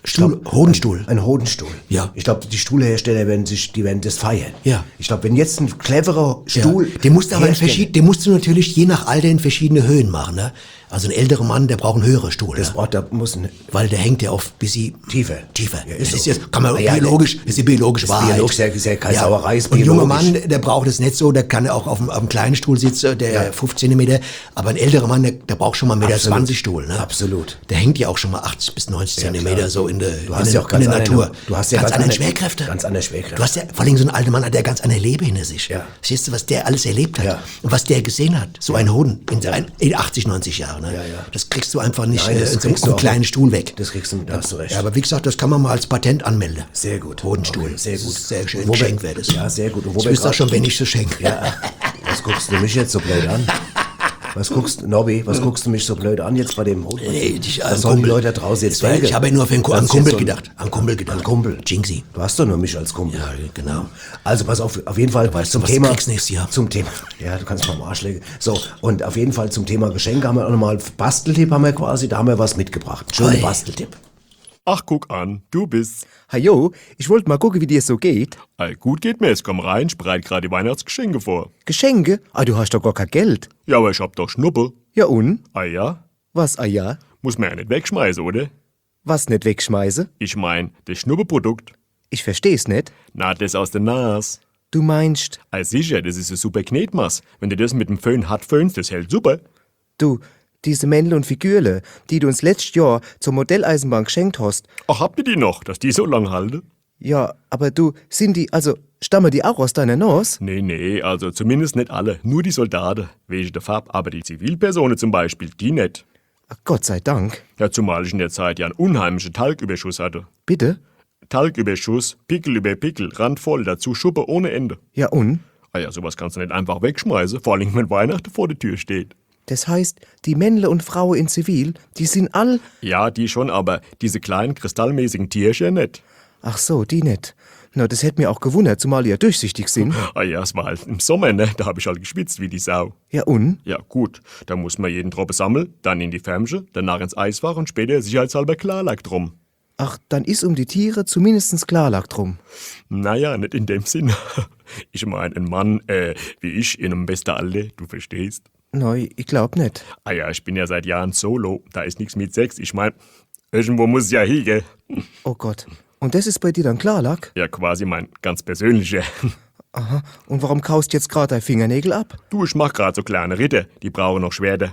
Stuhl, glaub, Hodenstuhl. Ein, ein Hodenstuhl. Ja. Ich glaube, die Stuhlhersteller werden sich, die werden das feiern. Ja. Ich glaube, wenn jetzt ein cleverer Stuhl... Ja. Den musst du aber in herstellen- verschieden, den musst du natürlich je nach Alter in verschiedene Höhen machen, ne? Also ein älterer Mann, der braucht einen höheren Stuhl, Das ne? Wort, da muss ein Weil der hängt ja oft ein bisschen tiefer. tiefer. Ja, das ist ist so. jetzt, kann man Ah, ja, biologisch, das ist die biologische ist Wahrheit. biologisch, ist ja- ist ja keine Sauerei, ist Und ein junger biologisch. Mann, der braucht es nicht so, der kann auch auf einem, auf einem kleinen Stuhl sitzen, der Ja. fünf Zentimeter, aber ein älterer Mann, der, der braucht schon mal einen Meter Absolut. zwanzig Stuhl, ne? Absolut. Der hängt ja auch schon mal achtzig bis neunzig Ja, Zentimeter klar. so in der, Du in hast der, ja auch ganz in der andere- Natur. du hast ja ganz ganz andere andere- Schwerkräfte. ganz andere Schwerkräfte. Du hast ja, vor allem so ein alter Mann, der ganz andere Leben hinter sich. Ja. Siehst du, was der alles erlebt hat Ja. und was der gesehen hat. So ein Hoden in, seinen- in achtzig, neunzig Jahren, ne? Ja, ja. Das kriegst du einfach nicht Nein, äh, das in so kriegst einem du auch kleinen nicht. Stuhl weg. Das kriegst du, da hast du recht. Ja, aber wie gesagt, das kann man mal als Patent anmelden. Sehr gut. Hodenstuhl. Okay, sehr Das gut. ist sehr schön. Und wo wir- Geschenk wäre das. Ja, sehr gut. Und wo Ich wir wüsste auch grad- schon, wenn ich so schenke. Ja, was guckst du mich jetzt so blöd an? Was guckst du, Nobby, was guckst du mich so blöd an jetzt bei dem Hoden? Nee, ich, Was sollen die Leute da draußen jetzt denken? Ich habe ja nur für einen, Das an ist Kumpel jetzt so ein- gedacht. An Kumpel gedacht. An Kumpel. Jinxie. Du hast doch nur mich als Kumpel. Ja, genau. Also pass auf, auf jeden Fall Weißt du, zum was Thema. du kriegst nächstes Jahr? Zum Thema. Ja, du kannst mal am Arsch legen. So, und auf jeden Fall zum Thema Geschenke haben wir auch nochmal Basteltipp haben wir quasi, da haben wir was mitgebracht. Schöner Oi. Basteltipp. Ach, guck an, du bist. Hajo, ich wollte mal gucken, wie dir so geht. All gut geht mir, es komm rein, ich bereite gerade die Weihnachtsgeschenke vor. Geschenke? Ah, du hast doch gar kein Geld. Ja, aber ich hab doch Schnuppe. Ja und? Ah ja? Was, ah ja? Muss man ja nicht wegschmeißen, oder? Was nicht wegschmeiße? Ich mein, das Schnuppeprodukt. Ich versteh's nicht. Na, das aus der Nase. Du meinst, Ah, sicher, das ist ein super Knetmaß. Wenn du das mit dem Föhn hart föhnst, das hält super. du, diese Männle und Figürle, die du uns letztes Jahr zur Modelleisenbahn geschenkt hast, Ach, habt ihr die noch, dass die so lang halten? ja, aber du, sind die, also, stammen die auch aus deiner Nase? Nee, nee, also zumindest nicht alle. Nur die Soldaten, wegen der Farbe. Aber die Zivilpersonen zum Beispiel, die nicht. Ach, Gott sei Dank. Ja, zumal ich in der Zeit ja einen unheimlichen Talgüberschuss hatte. Bitte? Talgüberschuss, Pickel über Pickel, randvoll, dazu Schuppe ohne Ende. Ja und? Ah ja, sowas kannst du nicht einfach wegschmeißen, vor allem wenn Weihnachten vor der Tür steht. Das heißt, die Männle und Frauen in Zivil, die sind all... Ja, die schon, aber diese kleinen kristallmäßigen Tierchen nicht. Ach so, die nicht. Na, das hätte mir auch gewundert, zumal die ja durchsichtig sind. Ah ja, es war halt im Sommer, ne? Da hab ich halt geschwitzt wie die Sau. Ja und? Ja, gut. Da muss man jeden Tropfen sammeln, dann in die Färmche, danach ins Eisfach und später sicherheitshalber Klarlack drum. Ach, dann ist um die Tiere zumindest Klarlack drum. Naja, nicht in dem Sinn. Ich meine, ein Mann, äh, wie ich, in einem besten Alter, du verstehst. Nein, ich glaub nicht. Ah ja, ich bin ja seit Jahren solo, da ist nichts mit Sex. Ich mein, irgendwo muss es ja hin, gell? Oh Gott. Und das ist bei dir dann Klarlack? Ja, quasi mein ganz persönlicher. Aha. Und warum kaust jetzt gerade dein Fingernägel ab? Du, ich mach grad so kleine Ritter, die brauchen noch Schwerter.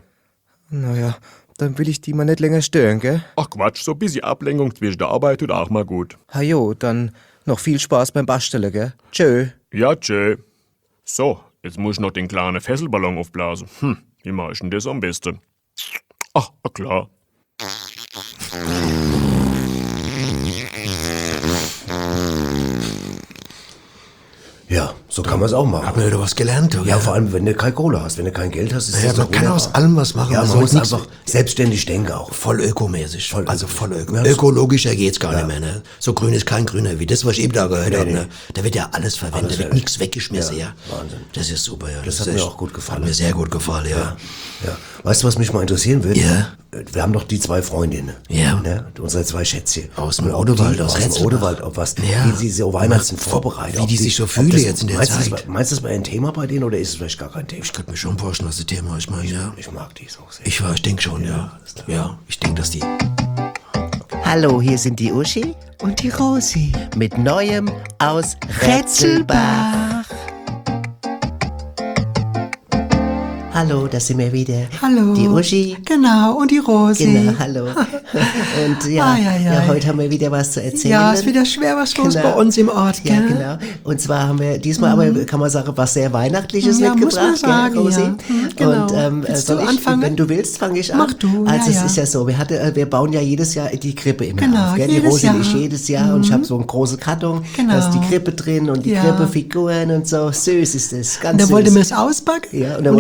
Naja, dann will ich die mal nicht länger stören, gell? Ach Quatsch, so ein bisschen Ablenkung zwischen der Arbeit tut auch mal gut. Hajo, dann noch viel Spaß beim Basteln, gell? Tschö. Ja, tschö. So, jetzt muss ich noch den kleinen Fesselballon aufblasen. Hm, wie mach ich denn das am besten? Ach, ah, klar. Ja, so kann man es auch machen. Hab mir wieder was gelernt, oder? Ja, vor allem, wenn du keine Kohle hast, wenn du kein Geld hast, ist Ja, das man doch kann wunderbar. aus allem was machen. Ja, man man muss sollte nix- einfach selbstständig denken auch. Voll ökomäßig. Voll also öko. voll öko. Ja, das- Ökologischer geht's gar nicht mehr. Ne? So grün ist kein grüner, wie das, was ich eben da gehört Nee, habe. nee. Ne? Da wird ja alles verwendet, Alles da wird weg. nichts weggeschmissen. Ja, Ja, Wahnsinn. Das ist super, ja. Das ist hat mir echt- auch gut gefallen. Hat mir sehr gut gefallen, ja. Ja. Weißt du, was mich mal interessieren würde? Ja. Wir haben doch die zwei Freundinnen. Ja. Ne? Unsere zwei Schätzchen. Aus dem Und ob Odewald, die- aus aus dem Retzelbach. Odewald, ob was, Ja. wie sie so Weihnachten vorbereiten. wie ob die sich so ob fühlen das- jetzt in der meinst du, Zeit. Das, meinst du, das wäre ein Thema bei denen oder ist es vielleicht gar kein Thema? Ich könnte mir schon vorstellen, dass das Thema ist, ich meine, ja. Ich mag die so sehr. Ich, war- ich denke schon, ja. Ja, ich denke, dass die... Hallo, hier sind die Uschi Und die Rosi. mit Neuem aus Retzelbach. Hallo, da sind wir wieder. Hallo. Die Uschi. Genau, und die Rosi. Genau, hallo. Und ja, Ah, ja, ja. ja, heute haben wir wieder was zu erzählen. Ja, ist wieder schwer was los Genau. bei uns im Ort, Ja, gell? genau. Und zwar haben wir diesmal aber, kann man sagen, was sehr Weihnachtliches Ja, muss mitgebracht, man sagen, gell, Rosi? ja. Hm, genau. Und ähm, Willst soll du ich, anfangen? wenn du willst, fange ich an. Mach du, ja, Also es ja. ist ja so, wir, hatte, äh, wir bauen ja jedes Jahr die Krippe immer Genau, auf. Gell? Die jedes Rosi und ich Jahr. jedes Jahr. Und ich habe so einen großen Karton, Genau. da ist die Krippe drin und die Ja. Krippefiguren und so. Süß ist das, ganz Und da süß. wollte man es auspacken. Ja, und und da und wollten jetzt wir's- erzähl,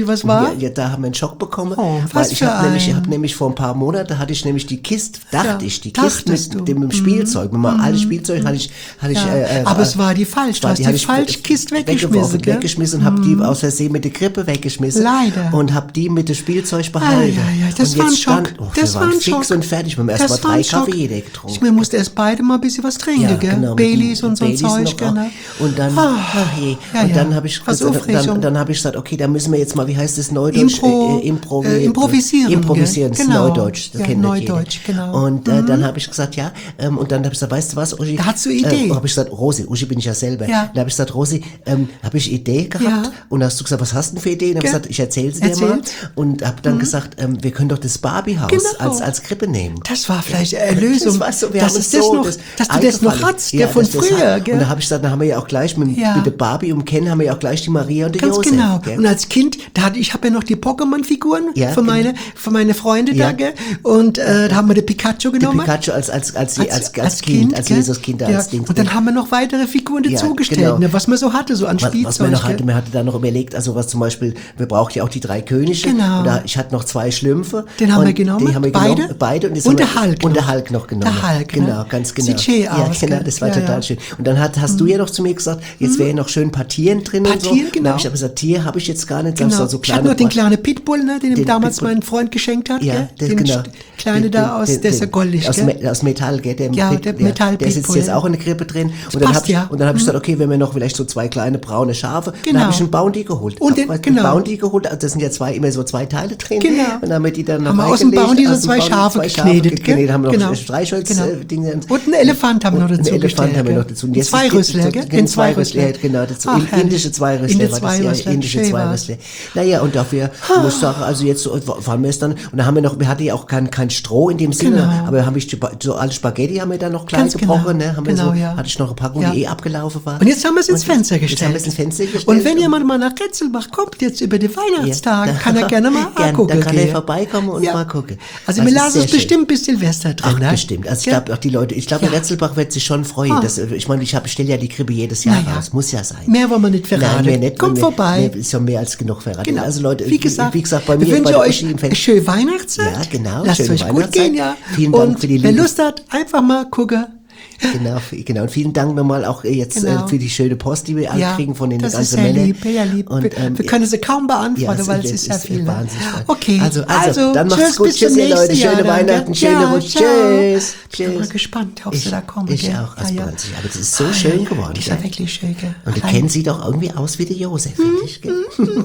erzähl, was war? Ja, ja, da haben wir einen Schock bekommen. Oh, weil was ich für habe nämlich, ich ein? hab nämlich vor ein paar Monaten hatte ich nämlich die Kiste, dachte Ja, ich, die Kiste dachtest mit, du? dem, mit dem Spielzeug, mit meinem alten Spielzeug hatte ich, hatte ich, Ja, äh, äh, aber es war die falsch, du war- hast die hatte ich falsche Kiste weggeschmissen, weggeworfen, gell? weggeschmissen und habe die aus Versehen mit der Krippe weggeschmissen. Leider. Und habe die mit dem Spielzeug Ah, behalten. ja, ja, das und war ein jetzt Schock. stand, oh, das wir war waren ein fix Schock. und fertig. Wir haben erst mal Das war drei ein Schock. Kaffee jeder getrunken. Ich, wir mussten erst beide mal ein bisschen was trinken, Ja, gell? genau. Baileys und so ein Baileys Zeug, noch, genau. Und dann, Ah, ach je. ja, und ja. dann habe ich, Was gesagt- Aufregung. dann, dann habe ich gesagt, okay, da müssen wir jetzt mal, wie heißt das Neudeutsch? Impro- äh, Impro äh, improvisieren, Improvisieren, gell? das ist Genau. Neudeutsch. Das Ja, kennt nicht Neudeutsch, jeder. genau. Und äh, dann habe ich gesagt, ja, ähm, und dann habe ich gesagt, weißt du was, Uschi? Da hast du Idee. Äh, habe ich gesagt, Rosi, Uschi bin ich ja selber. Ja. Da habe ich gesagt, Rosi, ähm, habe ich Idee gehabt? Ja. Und dann hast du gesagt, was hast du denn für Ideen? Und habe ich Gell? gesagt, ich erzähle sie dir mal. Erzähl's. Und habe dann gesagt, ähm, wir können doch das Barbie-Haus Genau. als, als Krippe nehmen. Das war vielleicht eine Erlösung. Das war so, wir dass haben es uns das so noch, das dass du das noch eingefallen. hast, Ja, gell, von dass das früher, hat- gell? Und da habe ich gesagt, da haben wir ja auch gleich mit, Ja. mit der Barbie und Ken haben wir ja auch gleich die Maria und den Ganz Josef. genau. Gell? Und als Kind, da hatte ich habe ja noch die Pokémon-Figuren Ja, für genau. meine für meine Freunde Ja. da, gell? Und äh, da haben wir den Pikachu Der genommen. Pikachu als, als, als, als, als, Kind, als gell? Jesus Kind, Ja. als Ding. Und dann haben wir noch weitere Figuren Ja, dazugestellt, genau. ne, was man so hatte, so an was, was Spielzeug. man noch gell? hatte, man hatte da noch überlegt, also was zum Beispiel, wir brauchten ja auch die drei Könige. Genau. Und da, ich hatte noch zwei Schlümpfe. Den haben und wir genommen, Die haben wir beide? genommen, beide. Und, jetzt Und haben der wir, Hulk Und der noch. Hulk noch genommen. Der Hulk, ne? Genau, ganz genau. Sieht schön ja, aus, genau, gell? das war Ja, total ja. schön. Und dann hat, hast du ja noch zu mir gesagt, jetzt wäre ja noch schön ein paar Tieren drin und so. Paar Tieren, Und dann genau. habe ich aber gesagt, Tier habe ich jetzt gar nicht. Dann Genau. so, so ich hatte noch den Bra- kleinen Pitbull, ne, den, ihm Den damals Pitbull. mein Freund geschenkt hat, Ja, gell? das den genau. St- Kleine Den- da den- aus, den- der ist ja den- goldig, aus, gell? Me- aus Metall, gell? Der, Ja, Pit- der Metall- Der sitzt Pitbull, jetzt ja. auch in der Krippe drin. Das Und dann passt, habe ich, ja. und dann hab ich Mhm. gesagt, okay, wenn wir noch vielleicht so zwei kleine braune Schafe, Genau. dann habe ich einen Bounty geholt. Und den- Hab, genau. einen Bounty geholt, also das sind ja zwei, immer so zwei Teile drin. Genau. Und dann haben wir die dann noch Haben wir aus dem reingelegt, Bounty so aus dem zwei Bounty Schafe zwei geknetet, gell? geknetet, haben wir noch Genau. Streichholz, Genau. äh, Dinge. Und einen Elefant haben wir noch Und dazu einen Elefant gestellt, haben wir gell? noch dazu. Und Ein jetzt Zweirüssler, gibt- gell? gibt- Ein Ein Zweirüssler, Zweirüssler. genau. Dazu. Ach, In- herrlich. indische Zweirüssler. In der war das, ja, Zweirüssler, indische schön war's. Zweirüssler. Naja, und dafür muss ich sagen, also jetzt so, fahren wir es dann, und da haben wir noch, wir hatten ja auch kein, kein Stroh in dem Sinne, Genau. aber haben ich die, so alle Spaghetti haben wir dann noch klein Ganz genau. gebrochen, ne? Haben Genau, wir so, ja. hatte ich noch eine Packung, Ja. die eh abgelaufen war. Und jetzt haben wir es ins Und jetzt- Fenster Jetzt haben wir gestellt. es ins Fenster gestellt. Und wenn jemand mal nach Retzelbach kommt, jetzt über die Weihnachtstage, Ja. kann er gerne mal Gern, angucken. dann kann er gehen. vorbeikommen und Ja. mal gucken. Also Das wir ist lassen sehr es schön. bestimmt bis Silvester drin. Ach, ne? bestimmt. Also ich Gell? glaube auch die Leute, ich glaube, Ja. Retzelbach wird sich schon freuen. Ah. Das, ich meine, ich, hab- ich stelle ja die Krippe jedes Jahr Na ja. raus. Muss ja sein. Mehr wollen wir nicht verraten. Nein, mehr nicht. Kommt mehr, vorbei. Mehr, ist ja mehr als genug verraten. Genau. Also Leute, wie gesagt, wie gesagt bei wir mir bei wünschen der euch Uschi im eine Fenster. schöne Weihnachtszeit. Ja, genau. Lasst schöne euch gut Weihnachtszeit. gehen, ja. Vielen Dank Und für die wer Liebe. Lust hat, einfach mal gucken. Genau, f- genau. Und vielen Dank nochmal auch äh, jetzt Genau. äh, für die schöne Post, die wir alle Ja, kriegen von den das ist ganzen sehr Männern. lieb, sehr lieb. Und, wir, ähm, wir können sie kaum beantworten, ja, weil es das ist ja ist viel. Ne? wahnsinnig spannend. Okay, Also, also, dann macht's tschüss, gut. bis zum Tschüss, ihr nächsten Leute. Jahr Schöne dann, Weihnachten, gell? schöne Ja, Rutsch. ciao. Tschüss. Ich bin mal Tschüss. gespannt, ob sie Ich- da kommen. ich gell? auch, als ja, ja. Bronzig. Aber das ist so schön geworden, Die ist ja gell? wirklich schön, gell? Und die Klein. kennen sie doch irgendwie aus wie der Josef, finde ich. Gell?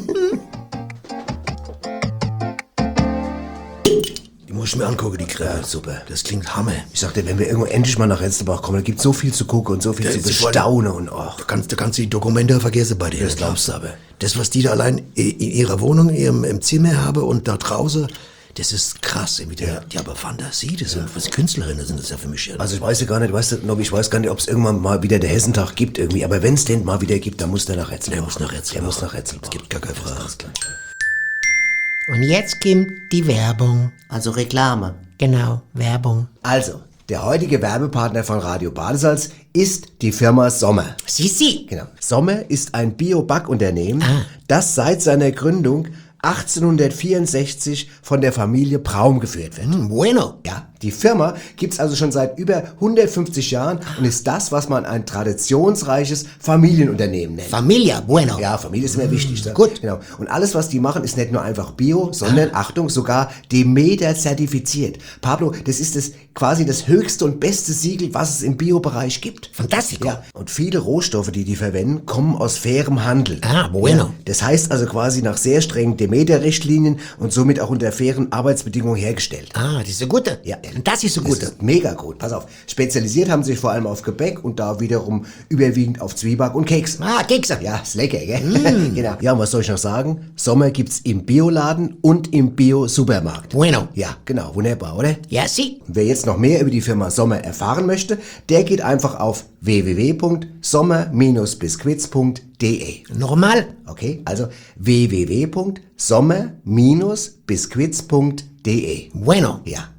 Die muss ich mir angucken, die Krippe. Ja, super. Das klingt Hammer. Ich sagte, wenn wir irgendwo endlich mal nach Retzelbach kommen, da gibt es so viel zu gucken und so viel Ja, zu jetzt ist voll- bestaunen und ach. Du kannst, du kannst die Dokumente vergessen bei dir. Das glaubst du aber. Das, was die da allein in ihrer Wohnung, in ihrem im Zimmer haben und da draußen, das ist krass. Wie der, die aber Fantasie, das sind was Künstlerinnen sind das ja für mich. Ja. Also ich weiß ja gar nicht, weißt du, Nobby, ich weiß gar nicht, ob es irgendwann mal wieder der Hessentag gibt irgendwie, aber wenn es den mal wieder gibt, dann muss der nach Retzelbach. Der muss nach Retzelbach. Der muss nach Retzelbach. Es gibt gar keine Frage. Das ist klar. Und jetzt kommt die Werbung. Also Reklame. Genau, Werbung. Also, der heutige Werbepartner von Radio Badesalz ist die Firma Sommer. Sisi. Genau. Sommer ist ein Bio-Backunternehmen, das seit seiner Gründung achtzehnhundertvierundsechzig von der Familie Braum geführt wird. Mm, bueno. Ja, die Firma gibt's also schon seit über hundertfünfzig Jahren und ist das, was man ein traditionsreiches Familienunternehmen nennt. Familia, bueno. Ja, Familie ist immer wichtig. So. Gut. Genau. Und alles, was die machen, ist nicht nur einfach Bio, sondern, Achtung, sogar Demeter zertifiziert. Pablo, das ist das quasi das höchste und beste Siegel, was es im Bio-Bereich gibt. Fantastico. Ja. Und viele Rohstoffe, die die verwenden, kommen aus fairem Handel. Ah, bueno. Ja. Das heißt also quasi nach sehr strengen Demeter-Richtlinien und somit auch unter fairen Arbeitsbedingungen hergestellt. Ah, das ist eine gute. Ja. Das ist eine Das gute. ist mega gut. Pass auf. Spezialisiert haben sie sich vor allem auf Gebäck und da wiederum überwiegend auf Zwieback und Keks. Ah, Kekse. Ja, ist lecker, gell? Genau. Ja, und was soll ich noch sagen? Sommer gibt's im Bioladen und im Bio-Supermarkt. Bueno. Ja, genau. Wunderbar, oder? Ja, si. Wer jetzt noch mehr über die Firma Sommer erfahren möchte, der geht einfach auf w w w punkt sommer biskuits punkt d e. Nochmal. Okay, also w w w punkt sommer biskuits punkt d e. Bueno. Ja.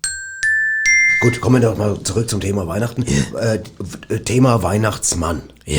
Gut, kommen wir doch mal zurück zum Thema Weihnachten. Äh, Thema Weihnachtsmann. Ja.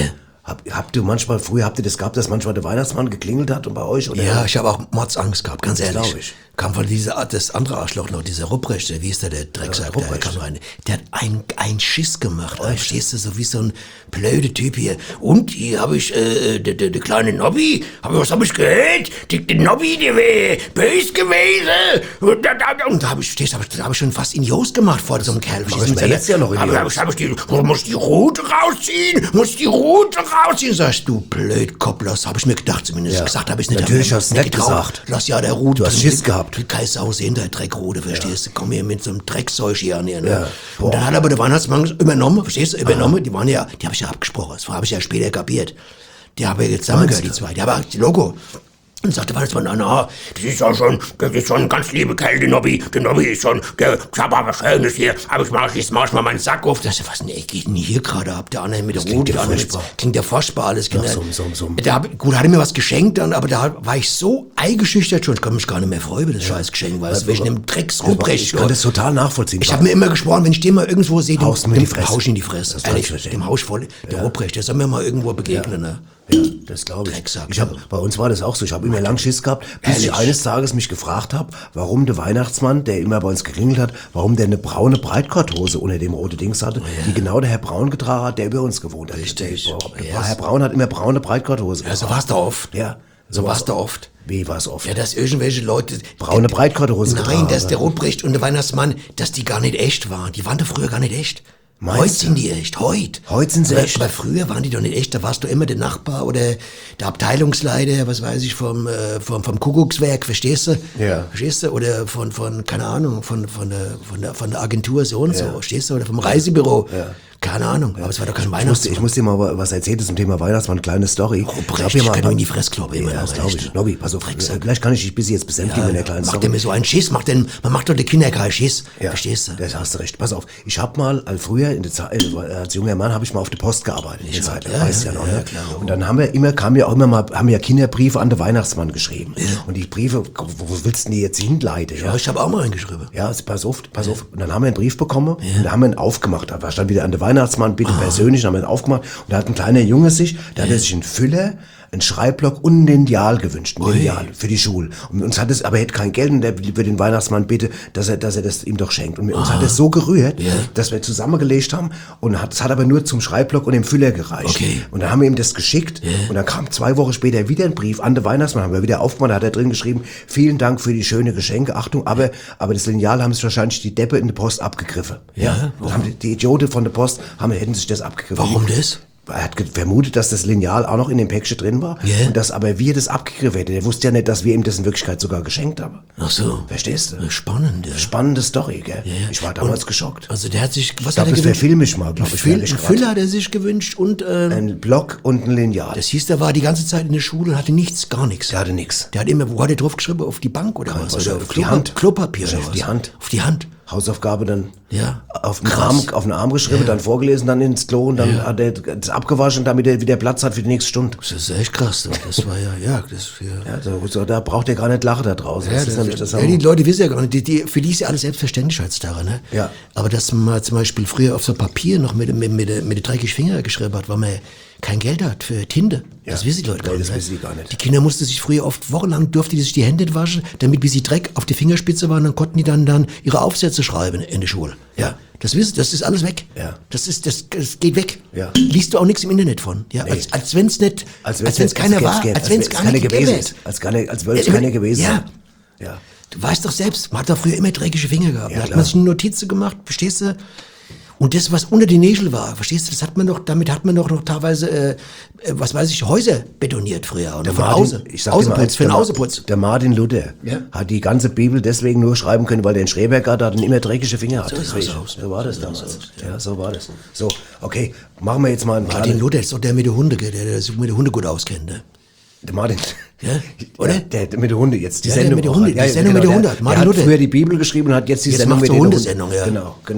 Hab, habt ihr manchmal, früher habt ihr das gehabt, dass manchmal der Weihnachtsmann geklingelt hat und bei euch? Oder? Ja, ich habe auch Mordsangst gehabt, ganz Das ehrlich. glaub ich. Kam von dieser Art, das andere Arschloch noch, dieser Rupprecht, wie ist der, der Drecksack, Ja, der Rupprecht. kam rein. Der hat einen, einen Schiss gemacht, Alter, verstehst du, so wie so ein blöder Typ hier. Und hier habe ich, äh, der, der, der kleine Nobby, hab, was habe ich gehört? Der, der Nobby, der wäre böse gewesen. Und da, da, und da habe ich, verstehst du, hab ich, da hab ich schon fast in Jost gemacht vor so einem Kerl. Mach ich mir letztes Jahr noch in Aber die hab ich, hab ich die, muss die Rute rausziehen, muss die Rute rausziehen. Sagst du, blöd Kopplos, habe ich mir gedacht zumindest. Ja. Gesagt habe ich nicht. Natürlich hab hast du mir nicht getraut. gesagt. Lass ja der Rute. Du hast Schiss gehabt. Keine Sau sehen, der Dreckrude, verstehst du? Komm hier mit so einem Dreckzeug hier an hier, ne? Ja. Und dann hat aber der Weihnachtsmann übernommen, verstehst du? Übernommen, die waren ja, die habe ich ja abgesprochen, das habe ich ja später kapiert. Die haben ja jetzt zusammengehört, die zwei. Die haben die Logo. Und sagte Weihnachtsmann, na, na, das ist ja schon, das ist schon ein ganz liebe Kerl, der Nobby. Der Nobby ist schon, der, ich hab aber Schönes hier, aber ich mach, jetzt mach ich mal meinen Sack auf. Das ist ja, was denn, ey, geht denn hier gerade ab? Der andere mit der Rute, der andere mit, klingt ja furchtbar alles, genau. So, so, so. Der hab, gut, hat er mir was geschenkt dann, aber da war ich so eingeschüchtert schon, ich kann mich gar nicht mehr freuen über das ja. scheiß Geschenk, weil es wegen dem Drecksruprecht. Ich kann das total nachvollziehen. Ich habe mir immer geschworen, wenn ich den mal irgendwo sehe, dem, Haust mir dem die Fresse. hausch in die Fresse. Das Ehrlich, kann ich dem Hausch voll, der Ja. Ruprecht, der soll mir mal irgendwo begegnen, ne? Ja, das glaube ich. Drecksack, Ich hab, ja. bei uns war das auch so. Ich habe immer lang Schiss gehabt, bis ich Ehrlich? eines Tages mich gefragt habe, warum der Weihnachtsmann, der immer bei uns geklingelt hat, warum der eine braune Breitkorthose unter dem rote Dings hatte, die genau der Herr Braun getragen hat, der über uns gewohnt hat. Richtig. Der, Ja. Herr Braun hat immer braune Breitkorthose Ja, so war's da oft. Ja. So war's da oft. Wie war's oft? Ja, dass irgendwelche Leute... Braune Breitkorthose Nein, getragen dass der haben. Ruprecht und der Weihnachtsmann, dass die gar nicht echt waren. Die waren doch früher gar nicht echt. Meinst Heute du? sind die echt, heute. Heute sind sie aber, echt. Aber früher waren die doch nicht echt, da warst du immer der Nachbar oder der Abteilungsleiter, was weiß ich, vom, äh, vom, vom Kuckuckswerk, verstehst du? Ja. Verstehst du? Oder von, von keine Ahnung, von, von, der, von, der, von der Agentur so und so, verstehst du? Oder vom Reisebüro. Ja. Keine Ahnung, aber es war doch kein Ich muss, Weihnachtsmann. ich muss dir mal was erzählen zum Thema Weihnachtsmann, kleine Story. Ruprecht, ich kann ihm in die Fresse kloppen, immer Ja, noch das glaube echt. ich. Nobby, pass auf, gleich kann ich dich bis jetzt besänftigen mit der kleinen macht Story. er mir so einen Schiss, macht denn, man macht doch den Kindern keinen Schiss, Ja, verstehst du? Das hast du recht. Pass auf, ich habe mal, also früher in der Zeit, als junger Mann, habe ich mal auf der Post gearbeitet. In der Zeit, ja, weißt ja, ja noch, ja, ne? klar. Und dann haben wir immer, kamen ja auch immer mal, haben ja Kinderbriefe an den Weihnachtsmann geschrieben. Und die Briefe, wo willst du denn die jetzt hinleiten? Ja, ich habe auch mal eingeschrieben. Ja, also pass auf, pass auf. Und dann haben wir einen Brief bekommen und da haben wir ihn aufgemacht. Da stand wieder an der Weihnachtsmann, bitte persönlich, dann haben wir ihn aufgemacht. Und da hat ein kleiner Junge sich, da hat er sich einen Füller, einen Schreibblock und ein Lineal gewünscht. Ein Lineal für die Schule. Und uns hat es, aber er hätte kein Geld und der will den Weihnachtsmann bitte, dass er, dass er das ihm doch schenkt. Und uns hat es so gerührt, dass wir zusammengelegt haben und hat, es hat aber nur zum Schreibblock und dem Füller gereicht. Okay. Und dann haben wir ihm das geschickt und dann kam zwei Wochen später wieder ein Brief an den Weihnachtsmann, haben wir wieder aufgemacht, da hat er drin geschrieben, vielen Dank für die schöne Geschenke, Achtung, aber, aber das Lineal haben sich wahrscheinlich die Deppe in der Post abgegriffen. Ja, das haben die, die Idioten von der Post haben, hätten sich das abgegriffen. Warum das? Er hat ge- vermutet, dass das Lineal auch noch in dem Päckchen drin war Ja. und dass aber wir das abgegriffen hätten. Der wusste ja nicht, dass wir ihm das in Wirklichkeit sogar geschenkt haben. Ach so. Verstehst du? Spannend, ja. Spannende Story, gell? Ja, ja. Ich war damals Und- geschockt. Also der hat sich, was Ich glaube, hat er das gewünscht? verfilme ich mal, glaube Ein ich. Füll- ehrlich ein grad. Füller hat er sich gewünscht und äh, Ein Block und ein Lineal. das hieß, der war die ganze Zeit in der Schule und hatte nichts, gar nichts. Der hatte nix. Der hat immer, wo hat er drauf geschrieben? Auf die Bank oder was? was, Oder auf die Klopa- Hand. Klopapier oder Auf was? die Hand. Auf die Hand. Hausaufgabe dann Ja. auf den Krass. Arm, auf den Arm geschrieben, dann vorgelesen, dann ins Klo und dann hat er das abgewaschen, damit er wieder Platz hat für die nächste Stunde. Das ist echt krass. Das war ja, ja, das ja. Ja, so, so, da braucht ihr gar nicht lachen da draußen. Ja, das das, ist nämlich das ja, die Leute wissen ja gar nicht, die, die, für die ist ja alles selbstverständlich heutzutage, ne? Ja. Aber dass man zum Beispiel früher auf so Papier noch mit, mit, mit, mit, mit den dreckigen Fingern geschrieben hat, weil man kein Geld hat für Tinte. Ja. Das wissen die Leute gar Nee, nicht. das ne? wissen die gar nicht. Die Kinder mussten sich früher oft wochenlang, durften die sich die Hände waschen, damit bis sie Dreck auf die Fingerspitze waren, dann konnten die dann, dann ihre Aufsätze schreiben in der Schule. Ja. Das wissen, das ist alles weg. Ja. Das ist, das, das geht weg. Ja. Liest du auch nichts im Internet von. Ja. Nee. Als, als wenn's nicht, als wenn's, nicht- keiner als war, gäb's- als wenn's wär's gar keine nicht gegeben gewesen ist. ist. Als, gar nicht, als würde es Ja, keine gewesen ja. sein. Ja. Du weißt doch selbst, man hat doch früher immer dreckige Finger gehabt. Ja, da hat klar. man sich eine Notizen gemacht, verstehst du? Und das, was unter die Nägel war, verstehst du, das hat man doch, damit hat man doch noch teilweise, äh, äh, was weiß ich, Häuser betoniert früher. Und Der von Martin, Außen, ich sag dir mal, Außenputz, für den der Ma- Außenputz. Der Martin Luther Ja. hat die ganze Bibel deswegen nur schreiben können, weil der in Schrebergarten hat und immer dreckige Finger hat. So sieht's Deswegen. aus. So war das So damals. sieht's aus, Ja, so war das. So, okay, machen wir jetzt mal einen Martin kleinen- Luther ist doch der mit den Hunden, gell, der, der sich mit den Hunden gut auskennt. Ne? Der Martin. Ja, oder? Ja, der, der mit den Hunden jetzt. Die Ja, der Sendung mit den auch Hunden, hat. die Sendung mit den der, Hunden. der Martin hat Luther. früher die Bibel geschrieben und hat jetzt die Jetzt Sendung macht mit so den Hundesendung, Hunden. ja. Genau, genau.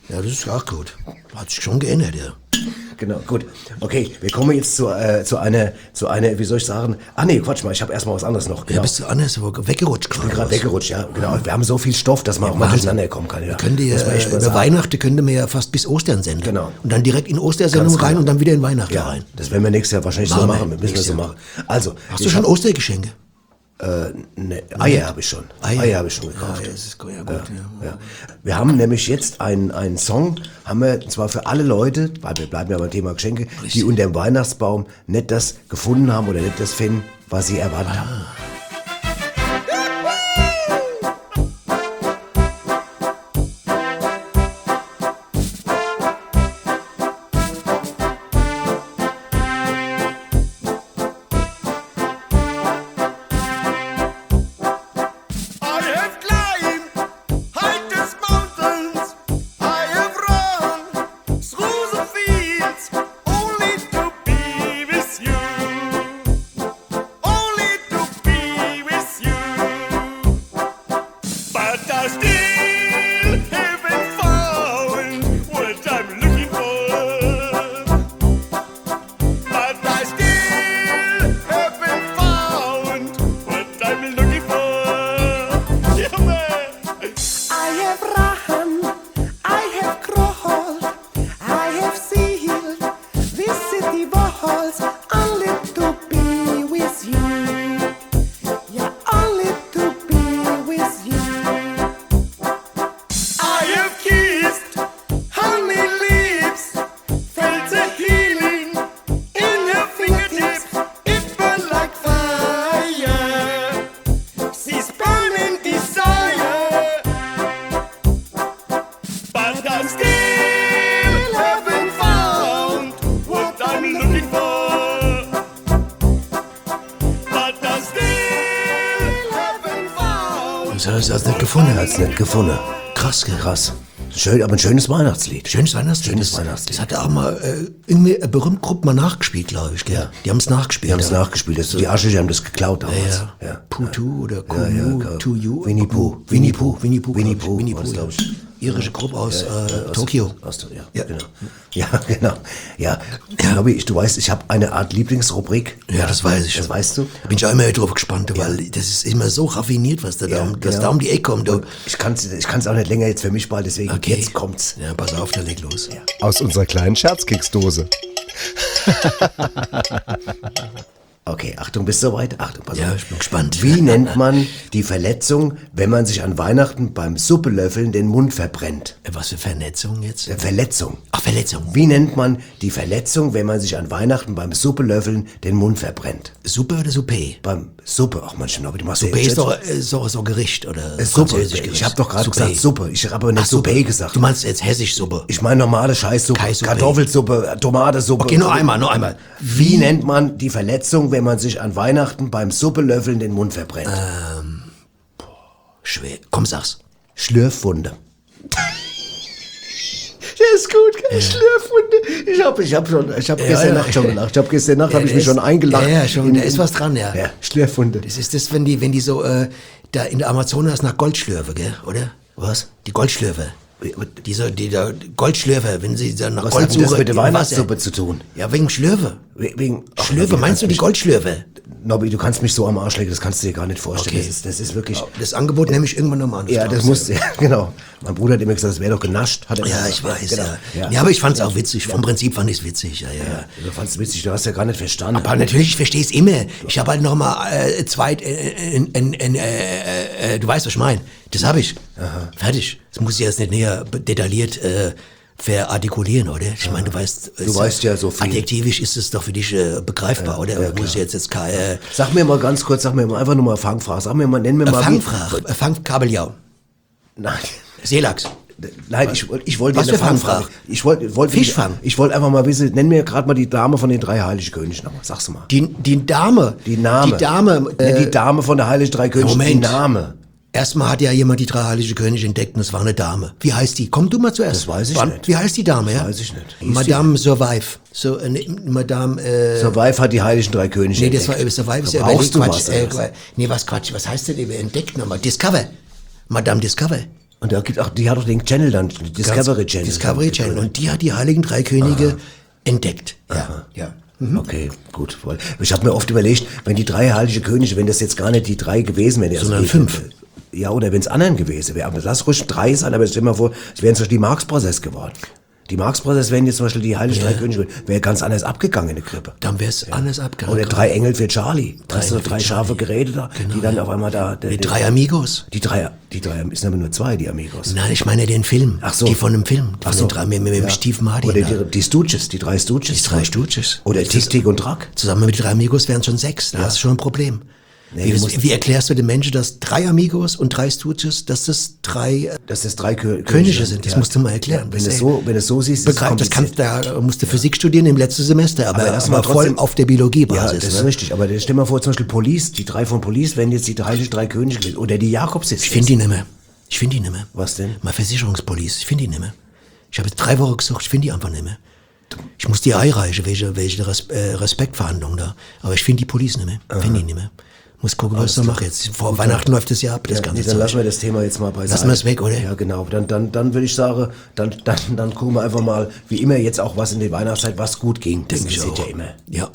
Ja, das ist auch gut. Hat sich schon geändert, ja. Genau, gut. Okay, wir kommen jetzt zu, äh, zu einer, zu einer, wie soll ich sagen? Ah nee, Quatsch mal, ich habe erstmal was anderes noch. Genau. Ja, bist du anders weggerutscht Ich bin gerade weggerutscht, ja. Genau. Wir haben so viel Stoff, dass man ja, auch mal durcheinander kommen kann. Ja. Wir können die, Muss man echt mal über sagen. Weihnachten könnte man ja fast bis Ostern senden. Genau. Und dann direkt in Ostersendung Ganz rein genau. und dann wieder in Weihnachten Ja, rein. das werden wir nächstes Jahr wahrscheinlich Machen so wir. machen. Müssen wir Nächstes so Jahr. machen. Also, Hast ich du schon hab- Ostergeschenke? Äh, ne, Eier habe ich schon. Eier. Eier habe ich schon gekauft. Ja, das ist gut, ja, gut, ja. Ja. Wir haben nämlich jetzt einen, einen Song, haben wir, und zwar für alle Leute, weil wir bleiben ja beim Thema Geschenke, die unter dem Weihnachtsbaum nicht das gefunden haben oder nicht das finden, was sie erwartet haben. I have climbed highest mountains. I have run through the fields only to be with you. Only to be with you. But I still haven't found what I'm looking for. But I still haven't found what I'm looking for. Yeah, man. I have run, I have crawled, I have sealed these city walls only to be with you. Yeah, only to be with you. I have kissed honey lips, felt the healing in her fingertips. It burned like fire. She's burning desire, but I still haven't found what I'm looking for. But I still haven't found. Das hast du also nicht gefunden. Hat's nicht gefunden. Krass, gell? Krass. Schön, aber ein schönes Weihnachtslied. Schönes Weihnachtslied. Schönes das, Weihnachtslied. Das hat auch mal äh, irgendwie eine berühmte Gruppe mal nachgespielt, glaube ich. Gell? Ja. Die haben es nachgespielt. Die haben es ja. nachgespielt. Das, die Asche, die haben das geklaut damals. Ja, ja. Putu oder Ja, Kuyu, ja, To You. Winnie Pooh. Winnie Pooh. Winnie Pooh. Winnie glaub ich. Pooh Winnie war's, Pooh, glaub ja. ich. Irische Gruppe aus Ja, äh, aus- Tokio. Aus, ja, Ja. genau. Ja, genau. Ja, Nobby, ich, du weißt, ich habe eine Art Lieblingsrubrik. Ja, das weiß ich. Das weißt du? Da bin ich auch immer drauf gespannt, weil das ist immer so raffiniert, was da, Ja, da, um- was genau. da um die Ecke kommt. Du. Ich kann es ich kann's auch nicht länger jetzt für mich bald, deswegen Okay. jetzt kommt's. Ja, pass auf, dann leg los. Ja. Aus unserer kleinen Scherzkeksdose. Okay, Achtung, bist du soweit? Achtung, pass Ja, auf. ich bin gespannt. Wie nennt man die Verletzung, wenn man sich an Weihnachten beim Suppelöffeln den Mund verbrennt? Äh, Was für Vernetzung jetzt? Äh, Verletzung. Ach, Verletzung. Wie nennt man die Verletzung, wenn man sich an Weihnachten beim Suppelöffeln den Mund verbrennt? Suppe oder Suppe? Beim Suppe, ach Mensch, Nobby, du machst Suppe ja ist doch äh, so, so Gericht oder Äh, Suppe. französisch Gericht. Ich habe doch gerade Suppe. gesagt Suppe. Ich habe aber nicht Ach, Suppe. Suppe gesagt. Du meinst jetzt hessisch Suppe. Ich meine normale Scheißsuppe, Keine Suppe. Kartoffelsuppe, Tomatensuppe. Okay, noch einmal, noch einmal. Wie nennt man die Verletzung, wenn man sich an Weihnachten beim Suppelöffeln den Mund verbrennt? Ähm, boah, schwer. Komm, sag's. Schlürfwunde. Das ist gut, gell? Schlürfwunde. Ich habe ich hab schon, ich hab Ja, gestern ja. Nacht schon gelacht. Ich habe gestern Nacht Ja, hab ich da mich ist- schon eingelacht. Ja, ja, schon, In- da ist was dran, ja. Ja, Schlürfwunde. Das ist das, wenn die, wenn die so, äh, da in der Amazonas nach Goldschlürfe, gell, oder? Was? Die Goldschlürfe. Diese, die da Goldschlürfe, wenn sie dann nach Was Gold hat denn das suchen mit der im Wasser. Weihnachtssuppe zu tun? Ja, wegen Schlürfe. We- Wegen, ach, Schlürfe, Nobby, meinst du die kannst Goldschlürfe? mich- Nobby, du kannst mich so am Arsch legen, das kannst du dir gar nicht vorstellen. Okay. Das, ist, das ist wirklich... Das Angebot nehme ich irgendwann nochmal an. Ja, das muss, ja, genau. Mein Bruder hat immer gesagt, das wäre doch genascht. Hat er Ja, gesagt. ich weiß, genau. ja. Ja, aber ich fand's auch witzig. Vom Prinzip fand ich's witzig, ja, ja. Ja, du fandst es witzig, du hast ja gar nicht verstanden. Aber natürlich, ich verstehe es immer. Ich habe halt noch mal äh, zweit, äh, äh, äh, äh, äh, äh, du weißt, was ich meine. Das habe ich. Fertig. Das muss ich jetzt nicht näher detailliert äh, verartikulieren, oder? Ich meine, du weißt, Du es- weißt ja so viel. Adjektivisch ist es doch für dich äh, begreifbar, oder? ja, muss ich jetzt jetzt keine äh, Sag mir mal ganz kurz, sag mir mal einfach nur mal Fangfrage. Sag mir mal, nenn mir mal... wie- Fangfrage, äh, Fangkabeljau, Nein. Seelachs. Nein, ich, wollt- ich wollte Was dir für eine Fangfrage. Fangfrage? Ich wollte wollte Fischfang. Ich wollte einfach mal wissen, nenn mir gerade mal die Dame von den drei Heiligen Königen nochmal. Sag's mal. Die, die Dame. Die Name. Die Dame. Nicht Äh, die Dame von der Heiligen Drei Königen, die Moment. Name. Erstmal hat ja jemand die drei heilige Könige entdeckt und es war eine Dame. Wie heißt die? Komm du mal zuerst. Das weiß ich Wann- nicht. Wie heißt die Dame, ja? Weiß ich nicht. Hieß Madame Survive. So, äh, ne, Madame, äh, Survive hat die Heiligen Drei Könige nee, das war, entdeckt. äh, Survive ist Da ja brauchst überlegt, du Quatsch. was, Äh, oder was? Qua- nee, was Quatsch, was heißt denn über entdeckt nochmal? Discover. Madame Discover. Und da gibt auch, die hat auch den Channel dann, Discovery Channel. Discovery Channel. Und die hat die Heiligen Drei Könige Aha. entdeckt. Ja, ja. Mhm. Okay, gut. Voll. Ich habe mir oft überlegt, wenn die drei heilige Könige, wenn das jetzt gar nicht die drei gewesen wären, sondern also fünf. Ja, oder wenn es anderen gewesen wäre. Aber lass ruhig drei sein, aber stell dir mal vor, es wären zum Beispiel die Marx-Prozess geworden. Die Marx-Brothers wären jetzt zum Beispiel die Heiligen ja. Drei Könige, wäre ganz anders abgegangen in der Krippe. Dann wäre es ja. anders abgegangen. Oder drei Engel für Charlie. Drei, hast du drei scharfe Geräte da, genau. die dann auf einmal da... Der, die der, drei Amigos. Die drei, die drei, es sind aber nur zwei, die Amigos. Nein, ich meine den Film. Ach so. Die von dem Film. Ach so. Den drei, mit, mit dem ja. Steve Martin. Oder die, die Stooges, die drei Stooges. Die drei Stooges. Oder Tick, Tick und Track. Zusammen mit den drei Amigos wären es schon sechs. Da ja. hast du schon ein Problem. Nee, wie, das, wie erklärst du den Menschen, dass drei Amigos und drei Stooges, dass das drei, dass das drei Kö Könige, Könige sind? Das ja. musst du mal erklären. Ja, wenn, das so, wenn du so siehst, ist es das kannst, da musst du Physik studieren im letzten Semester, aber, aber das war voll auf der Biologiebasis. Ja, das ne? ist richtig. Aber stell dir mal vor, zum Beispiel Police, die drei von Police wären jetzt die heiligen drei Könige gewesen. Oder die Jakobssitze. Ich finde die nicht mehr. Ich finde die nicht mehr. Was denn? Mal Versicherungspolice. Ich finde die nicht mehr. Ich habe jetzt drei Wochen gesucht, ich finde die einfach nicht mehr. Ich muss die einreichen, welche, welche Respektverhandlungen da. Aber ich finde die Police nicht mehr. Finde die nicht mehr. Muss gucken, was ich da mache jetzt. Vor Weihnachten läuft es ja ab, das ja, ganze nee, dann lassen wir das Thema jetzt mal beiseite. Lassen wir es weg, oder? Ja, genau. Dann, dann, dann würde ich sagen, dann, dann, dann gucken wir einfach mal, wie immer jetzt auch was in der Weihnachtszeit, was gut ging. Das Denke ich auch. ja immer. Ja.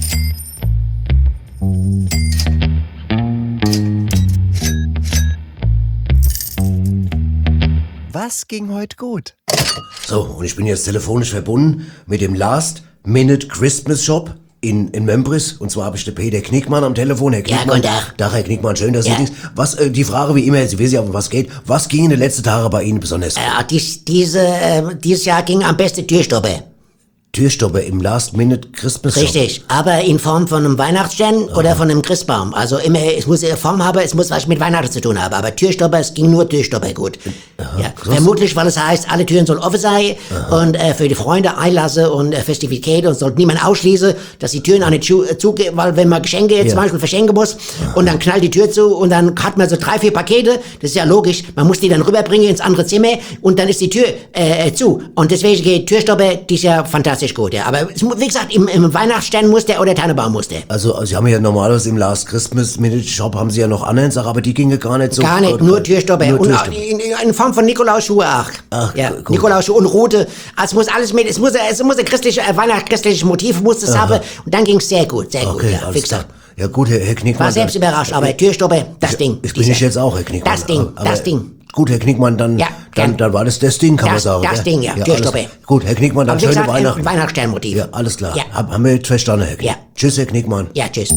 Was ging heute gut? So, und ich bin jetzt telefonisch verbunden mit dem Last Minute Christmas Shop in, in Membris. Und zwar habe ich den Peter Knickmann am Telefon. Herr Knickmann. Ja, guten Tag. Tag, Herr Knickmann, schön, dass ja. Sie dies. Was, äh, die Frage wie immer, Sie wissen ja, um was geht. Was ging in den letzten Tagen bei Ihnen besonders gut? Äh, dies, diese, äh, dieses Jahr ging am besten Türstopper. Türstopper im Last Minute Christmas Shop. Richtig, aber in Form von einem Weihnachtsstern Aha. oder von einem Christbaum. Also immer, es muss eine Form haben, es muss was mit Weihnachten zu tun haben. Aber Türstopper, es ging nur Türstopper gut. Aha, ja, vermutlich, weil es heißt, alle Türen sollen offen sein Aha. und äh, für die Freunde Einlasse und äh, Festivitäten und sollte niemand ausschließen, dass die Türen auch nicht zu, zugehen, weil wenn man Geschenke jetzt ja. zum Beispiel verschenken muss Aha. und dann knallt die Tür zu und dann hat man so drei, vier Pakete, das ist ja logisch, man muss die dann rüberbringen ins andere Zimmer und dann ist die Tür äh, zu. Und deswegen geht Türstopper, die ist ja fantastisch gut, ja. Aber wie gesagt, im, im Weihnachtsstern muss der oder Tannenbaum muss der. Also, also Sie haben ja normalerweise im Last Christmas Minute Shop haben Sie ja noch anderen Sachen, aber die gingen gar nicht so. Gar nicht, oder, nur Türstopper. Nur und Türstopper. In, in, in Form von Nikolausschuhe auch. Ach, ja, gut. Nikolausschuhe und rote. Also es muss alles mit, es muss, es muss ein christliches, äh, weihnachtschristliches Motiv muss es haben. Und dann ging's sehr gut, sehr okay, gut, ja, wie gesagt. Ja gut, Herr, Herr Knickmann. War selbst überrascht, aber Türstopper, das ja, Ding. Das bin ich jetzt auch, Herr Knickmann. Das Ding, aber, das Ding. Gut, Herr Knickmann, dann, ja, dann, dann war das das Ding, kann das, man sagen. Das ja? Ding, ja, ja Türstopper. Gut, Herr Knickmann, dann schöne gesagt, Weihnachten. Weihnachtssternmotiv. Ja, alles klar. Ja. Hab, haben wir jetzt verstanden, Herr Knickmann. Ja. Tschüss, Herr Knickmann. Ja, tschüss.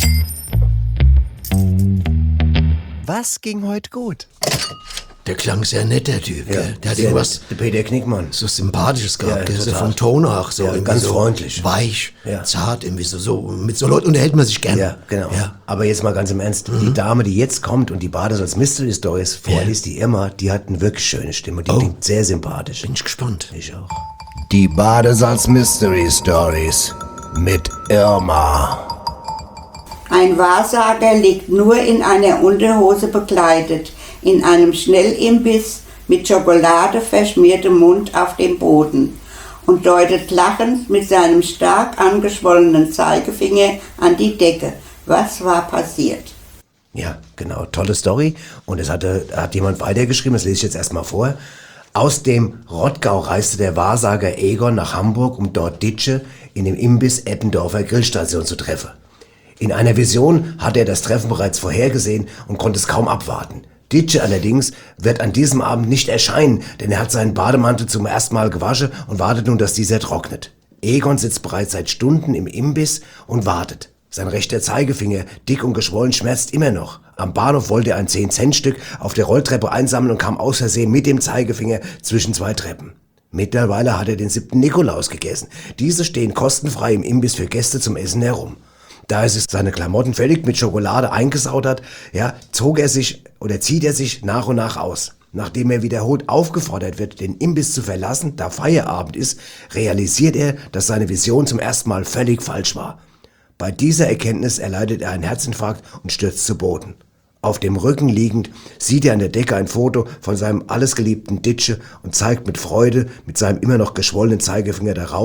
Was ging heute gut? Der klang sehr nett, der Typ. Ja, der hat sehr irgendwas nett. Der Peter Knickmann. so Sympathisches gehabt. Ja, der ist ja total. vom Ton auch so. Ja, irgendwie ganz so freundlich. Weich, Ja. zart, irgendwie so, so. Mit so Leuten unterhält man sich gern. Ja, genau. Ja. Aber jetzt mal ganz im Ernst, Mhm. die Dame, die jetzt kommt und die Bades als Mystery Stories vorliest, die Irma, die hat eine wirklich schöne Stimme. Die Oh. klingt sehr sympathisch. Bin ich gespannt. Ich auch. Die Badesalz Mystery Stories mit Irma. Ein Wahrsager liegt nur in einer Unterhose bekleidet, in einem Schnellimbiss mit Schokolade verschmiertem Mund auf dem Boden und deutet lachend mit seinem stark angeschwollenen Zeigefinger an die Decke. Was war passiert? Ja, genau, tolle Story. Und es hatte, hat jemand weitergeschrieben, das lese ich jetzt erstmal vor. Aus dem Rottgau reiste der Wahrsager Egon nach Hamburg, um dort Ditsche in dem Imbiss Eppendorfer Grillstation zu treffen. In einer Vision hatte er das Treffen bereits vorhergesehen und konnte es kaum abwarten. Ditsche allerdings wird an diesem Abend nicht erscheinen, denn er hat seinen Bademantel zum ersten Mal gewaschen und wartet nun, dass dieser trocknet. Egon sitzt bereits seit Stunden im Imbiss und wartet. Sein rechter Zeigefinger, dick und geschwollen, schmerzt immer noch. Am Bahnhof wollte er ein zehn-Cent-Stück auf der Rolltreppe einsammeln und kam aus Versehen mit dem Zeigefinger zwischen zwei Treppen. Mittlerweile hat er den siebten Nikolaus gegessen. Diese stehen kostenfrei im Imbiss für Gäste zum Essen herum. Da er sich seine Klamotten völlig mit Schokolade eingesaut hat, ja, zog er sich oder zieht er sich nach und nach aus. Nachdem er wiederholt aufgefordert wird, den Imbiss zu verlassen, da Feierabend ist, realisiert er, dass seine Vision zum ersten Mal völlig falsch war. Bei dieser Erkenntnis erleidet er einen Herzinfarkt und stürzt zu Boden. Auf dem Rücken liegend sieht er an der Decke ein Foto von seinem allesgeliebten Ditsche und zeigt mit Freude mit seinem immer noch geschwollenen Zeigefinger darauf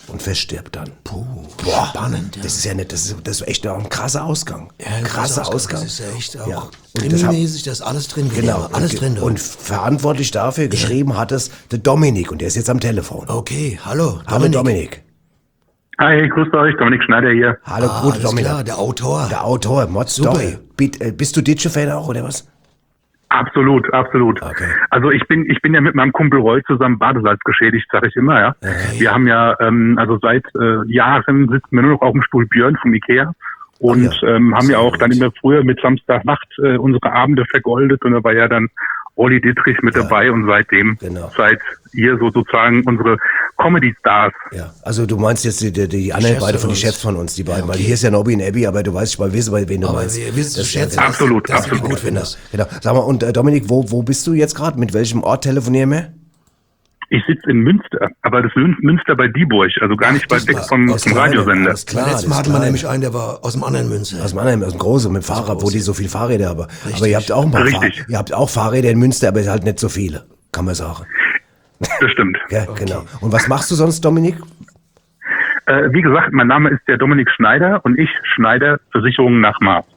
und verstirbt dann. Puh, Boah, spannend. Ja. das ist ja nicht, das ist, das ist echt auch ein krasser Ausgang. Ja, krasser Ausgang. Das ist ja echt auch Ja. Und das hab- krimimäßig, da ist alles drin. Genau, alles und, drin. und verantwortlich dafür geschrieben hat es der Dominik und der ist jetzt am Telefon. Okay, hallo, Hallo Dominik. Hi, grüßt euch, Dominik Schneider hier. Hallo, Ah, gut, alles Dominik. klar, der Autor. Der Autor, Mod Super. Story. Bist, äh, bist du Ditsche-Fan auch, oder was? Absolut, absolut. Okay. Also ich bin, ich bin ja mit meinem Kumpel Roy zusammen Badesalz geschädigt, sag ich immer, ja. Okay. Wir haben ja, ähm, also seit äh, Jahren sitzen wir nur noch auf dem Stuhl Björn vom Ikea und Ah, ja. ähm, haben Sehr ja auch gut. dann immer früher mit Samstagnacht äh, unsere Abende vergoldet und da war ja dann Olli Dittrich mit Ja. dabei und seitdem, Genau. seit ihr so sozusagen unsere Comedy-Stars. Ja, also du meinst jetzt die, die, die anderen Chefs beide von von den uns. Chefs von uns, die beiden, Ja, weil okay. hier ist ja Nobby und Abby, aber du weißt, ich mal wissen, bei wen du Aber meinst. wir wissen zu Das- schätzen, das- Absolut, dass du die absolut. gut Genau, findest. genau. Sag mal, und äh, Dominik, wo, wo bist du jetzt gerade? Mit welchem Ort telefonieren wir? Ich sitze in Münster, aber das Mün- Münster bei Dieburg, also gar nicht das weit weg war- vom, das vom Kleine, Radiosender. alles klar. Letztes das Mal hatten wir Kleine. nämlich einen, der war aus dem anderen Münze. Aus dem anderen, aus dem Großen, mit dem Fahrrad, wo die so viel Fahrräder haben. Aber ihr habt auch ein paar Fahr Richtig. ihr habt auch Fahrräder in Münster, aber halt nicht so viele, kann man sagen. Das stimmt. Ja, genau. Und was machst du sonst, Dominik? Äh, wie gesagt, mein Name ist der Dominik Schneider und ich Schneider Versicherungen nach Maß.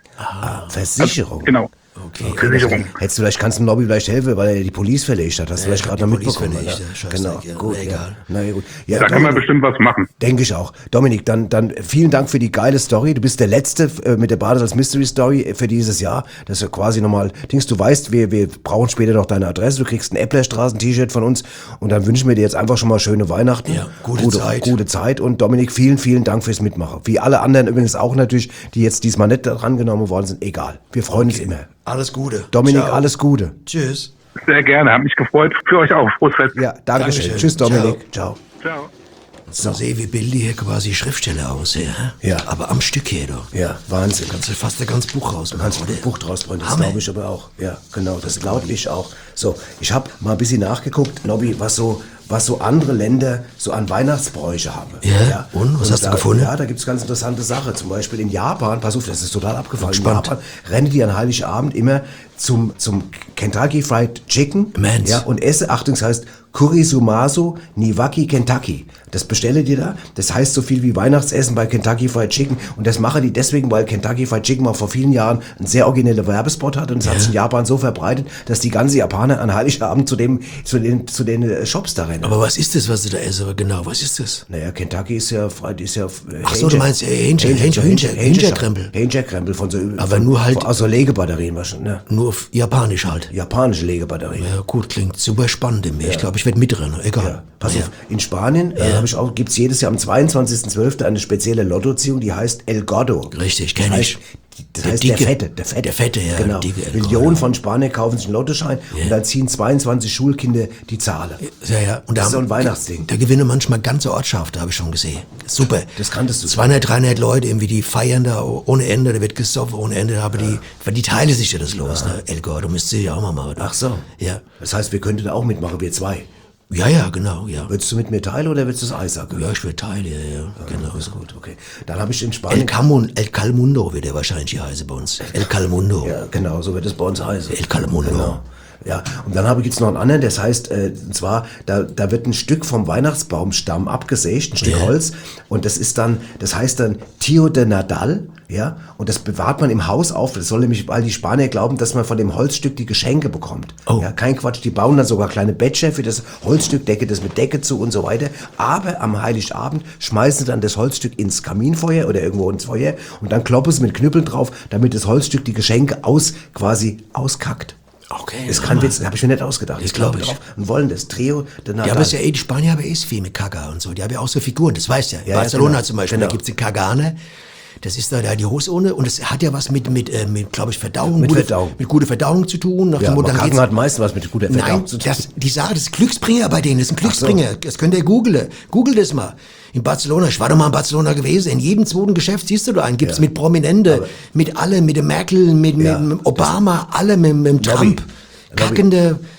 Ah, Versicherung. Genau. Okay, Versicherung. Hättest du vielleicht, kannst du dem Nobby vielleicht helfen, weil er die Police verlegt hat. Hast du Ja, vielleicht ich hab gerade noch die Police mitbekommen. verlegt, oder? ja, Scheißdreck, Genau, ja, gut. na, Ja. egal. Na ja, gut. Ja, Da kann man Dominik, bestimmt was machen. denke ich auch. Dominik, dann, dann vielen Dank für die geile Story. Du bist der Letzte äh, mit der Badesalz Mystery Story für dieses Jahr. Das ist ja quasi nochmal, Dings, du weißt, wir, wir brauchen später noch deine Adresse. Du kriegst ein Äpplerstraßen-T-Shirt von uns und dann wünschen wir dir jetzt einfach schon mal schöne Weihnachten. Ja, gute gute Zeit. Gute Zeit. Und Dominik, vielen, vielen Dank fürs Mitmachen. Wie alle anderen übrigens auch natürlich, die jetzt diesmal nicht dran genommen worden sind. Egal. Wir freuen uns immer. Alles Gute. Dominik, Ciao. alles Gute. Tschüss. Sehr gerne, hat mich gefreut. Für euch auch. Frohes Fest. Ja, danke schön. Dankeschön. Tschüss, Dominik. Ciao. Ciao. So sehe, wie bilden die hier quasi Schriftsteller aus, ja? Ja. Aber am Stück hier, doch. Ja, Wahnsinn. Kannst du fast ein ganzes Buch rausmachen, Kannst du oder? ein Buch draus bringen, das Hammer. glaube ich aber auch. Ja, genau, das glaube ich auch. So, ich habe mal ein bisschen nachgeguckt, Nobby, was so, was so andere Länder so an Weihnachtsbräuche haben. Ja, und? Was hast du da, gefunden? Ja, da gibt es ganz interessante Sachen. Zum Beispiel in Japan, pass auf, das ist total abgefallen. In Spannend. Japan rennen die an Heiligabend immer zum, zum Kentucky Fried Chicken. Mens. Ja, und esse, Achtung, das heißt Kurisumasu Niwaki Kentucky. Das bestelle dir da. Das heißt so viel wie Weihnachtsessen bei Kentucky Fried Chicken. Und das machen die deswegen, weil Kentucky Fried Chicken mal vor vielen Jahren einen sehr originellen Werbespot hat. Und das hat sich in Japan so verbreitet, dass die ganze Japaner an Heiligabend zu dem, zu den, zu den äh, Shops da rennen. Aber was ist das, was du da isst? Aber genau, was ist das? Naja, Kentucky ist ja, frei- ist ja. äh, Ach so, du meinst, äh, Hähnchen- Hähnchen- Hähnchen- Hähnchenkrempel. Hähnchenkrempel von so. Aber von, nur halt- Von, aus so Legebatterien wahrscheinlich, ne? Nur auf Japanisch halt. Japanische Legebatterien. Ja, gut, klingt super spannend in mir. Ich glaube, ich werde mitrennen. Egal. Ja, pass auf, in Spanien äh, hab ich auch, gibt's jedes Jahr am zweiundzwanzigsten zwölften eine spezielle Lottoziehung, die heißt El Gordo. Richtig, kenn Das ich. heißt, Das Der heißt Dicke. der Fette, der Fette. Der Fette, ja, Genau. der Dicke El Millionen Gordo. von Spaniern kaufen sich einen Lottoschein und dann ziehen zweiundzwanzig Schulkinder die Zahlen. Ja, ja. Und Das da ist so ein haben- Weihnachtsding. Da gewinnen manchmal ganze Ortschaften, habe ich schon gesehen. Super. Das kanntest du. zweihundert, dreihundert Leute, irgendwie, die feiern da ohne Ende, da wird gesoffen ohne Ende, aber die, weil die teilen sich ja das los, ne? El Gordo müsste ja auch mal machen. Ach so. Ja. Das heißt, wir könnten da auch mitmachen, wir zwei. Ja, ja, genau, ja. Würdest du mit mir teilen oder willst du das Eis sagen? Ja, ich will teilen, ja, ja, genau. Ist gut, okay. Dann habe ich in El, Spanien... Camun, El Calmundo wird er wahrscheinlich hier heißen bei uns. El Calmundo. Ja, genau, so wird es bei uns heißen. El Calmundo. Genau. Ja, und dann habe ich jetzt noch einen anderen, das heißt, äh, und zwar, da, da wird ein Stück vom Weihnachtsbaumstamm abgesägt, ein Stück Ja. Holz, und das ist dann, das heißt dann Tio de Nadal, ja, und das bewahrt man im Haus auf, das soll nämlich, weil die Spanier glauben, dass man von dem Holzstück die Geschenke bekommt. Oh. Ja, kein Quatsch, die bauen dann sogar kleine Bettchen für das Holzstück, decke das mit Decke zu und so weiter, aber am Heiligabend schmeißen sie dann das Holzstück ins Kaminfeuer oder irgendwo ins Feuer und dann kloppen sie mit Knüppeln drauf, damit das Holzstück die Geschenke aus, quasi auskackt. Okay. Das kann Witz, habe ich mir nicht ausgedacht. Das Ich glaube glaub ich. drauf und wollen das. Trio de Nadal. Ja, aber ist ja eh, die Spanier haben eh viel mit Kaga und so. Die haben ja auch so Figuren, das weißt du ja. In Ja, ja, Barcelona genau. zum Beispiel, Genau. da gibt's den Kagane. Das ist da, da die Hose und das hat ja was mit, mit, äh, mit glaube ich, Verdauung. Mit gute, Verdauung. Mit guter Verdauung zu tun. Nach Ja, dem Motto, aber dann Kacken geht's- hat meistens was mit guter Verdauung Nein, zu tun. das, die Sache, das ist Glücksbringer bei denen, das ist ein Ach so. Glücksbringer. Das könnt ihr googlen. Google das mal. In Barcelona, ich war doch mal in Barcelona gewesen, in jedem zweiten Geschäft siehst du da einen, gibt's Ja. mit Prominente, mit alle, mit der Merkel, mit, Ja, mit Obama, alle, mit, mit dem Lobby. Trump. Kackende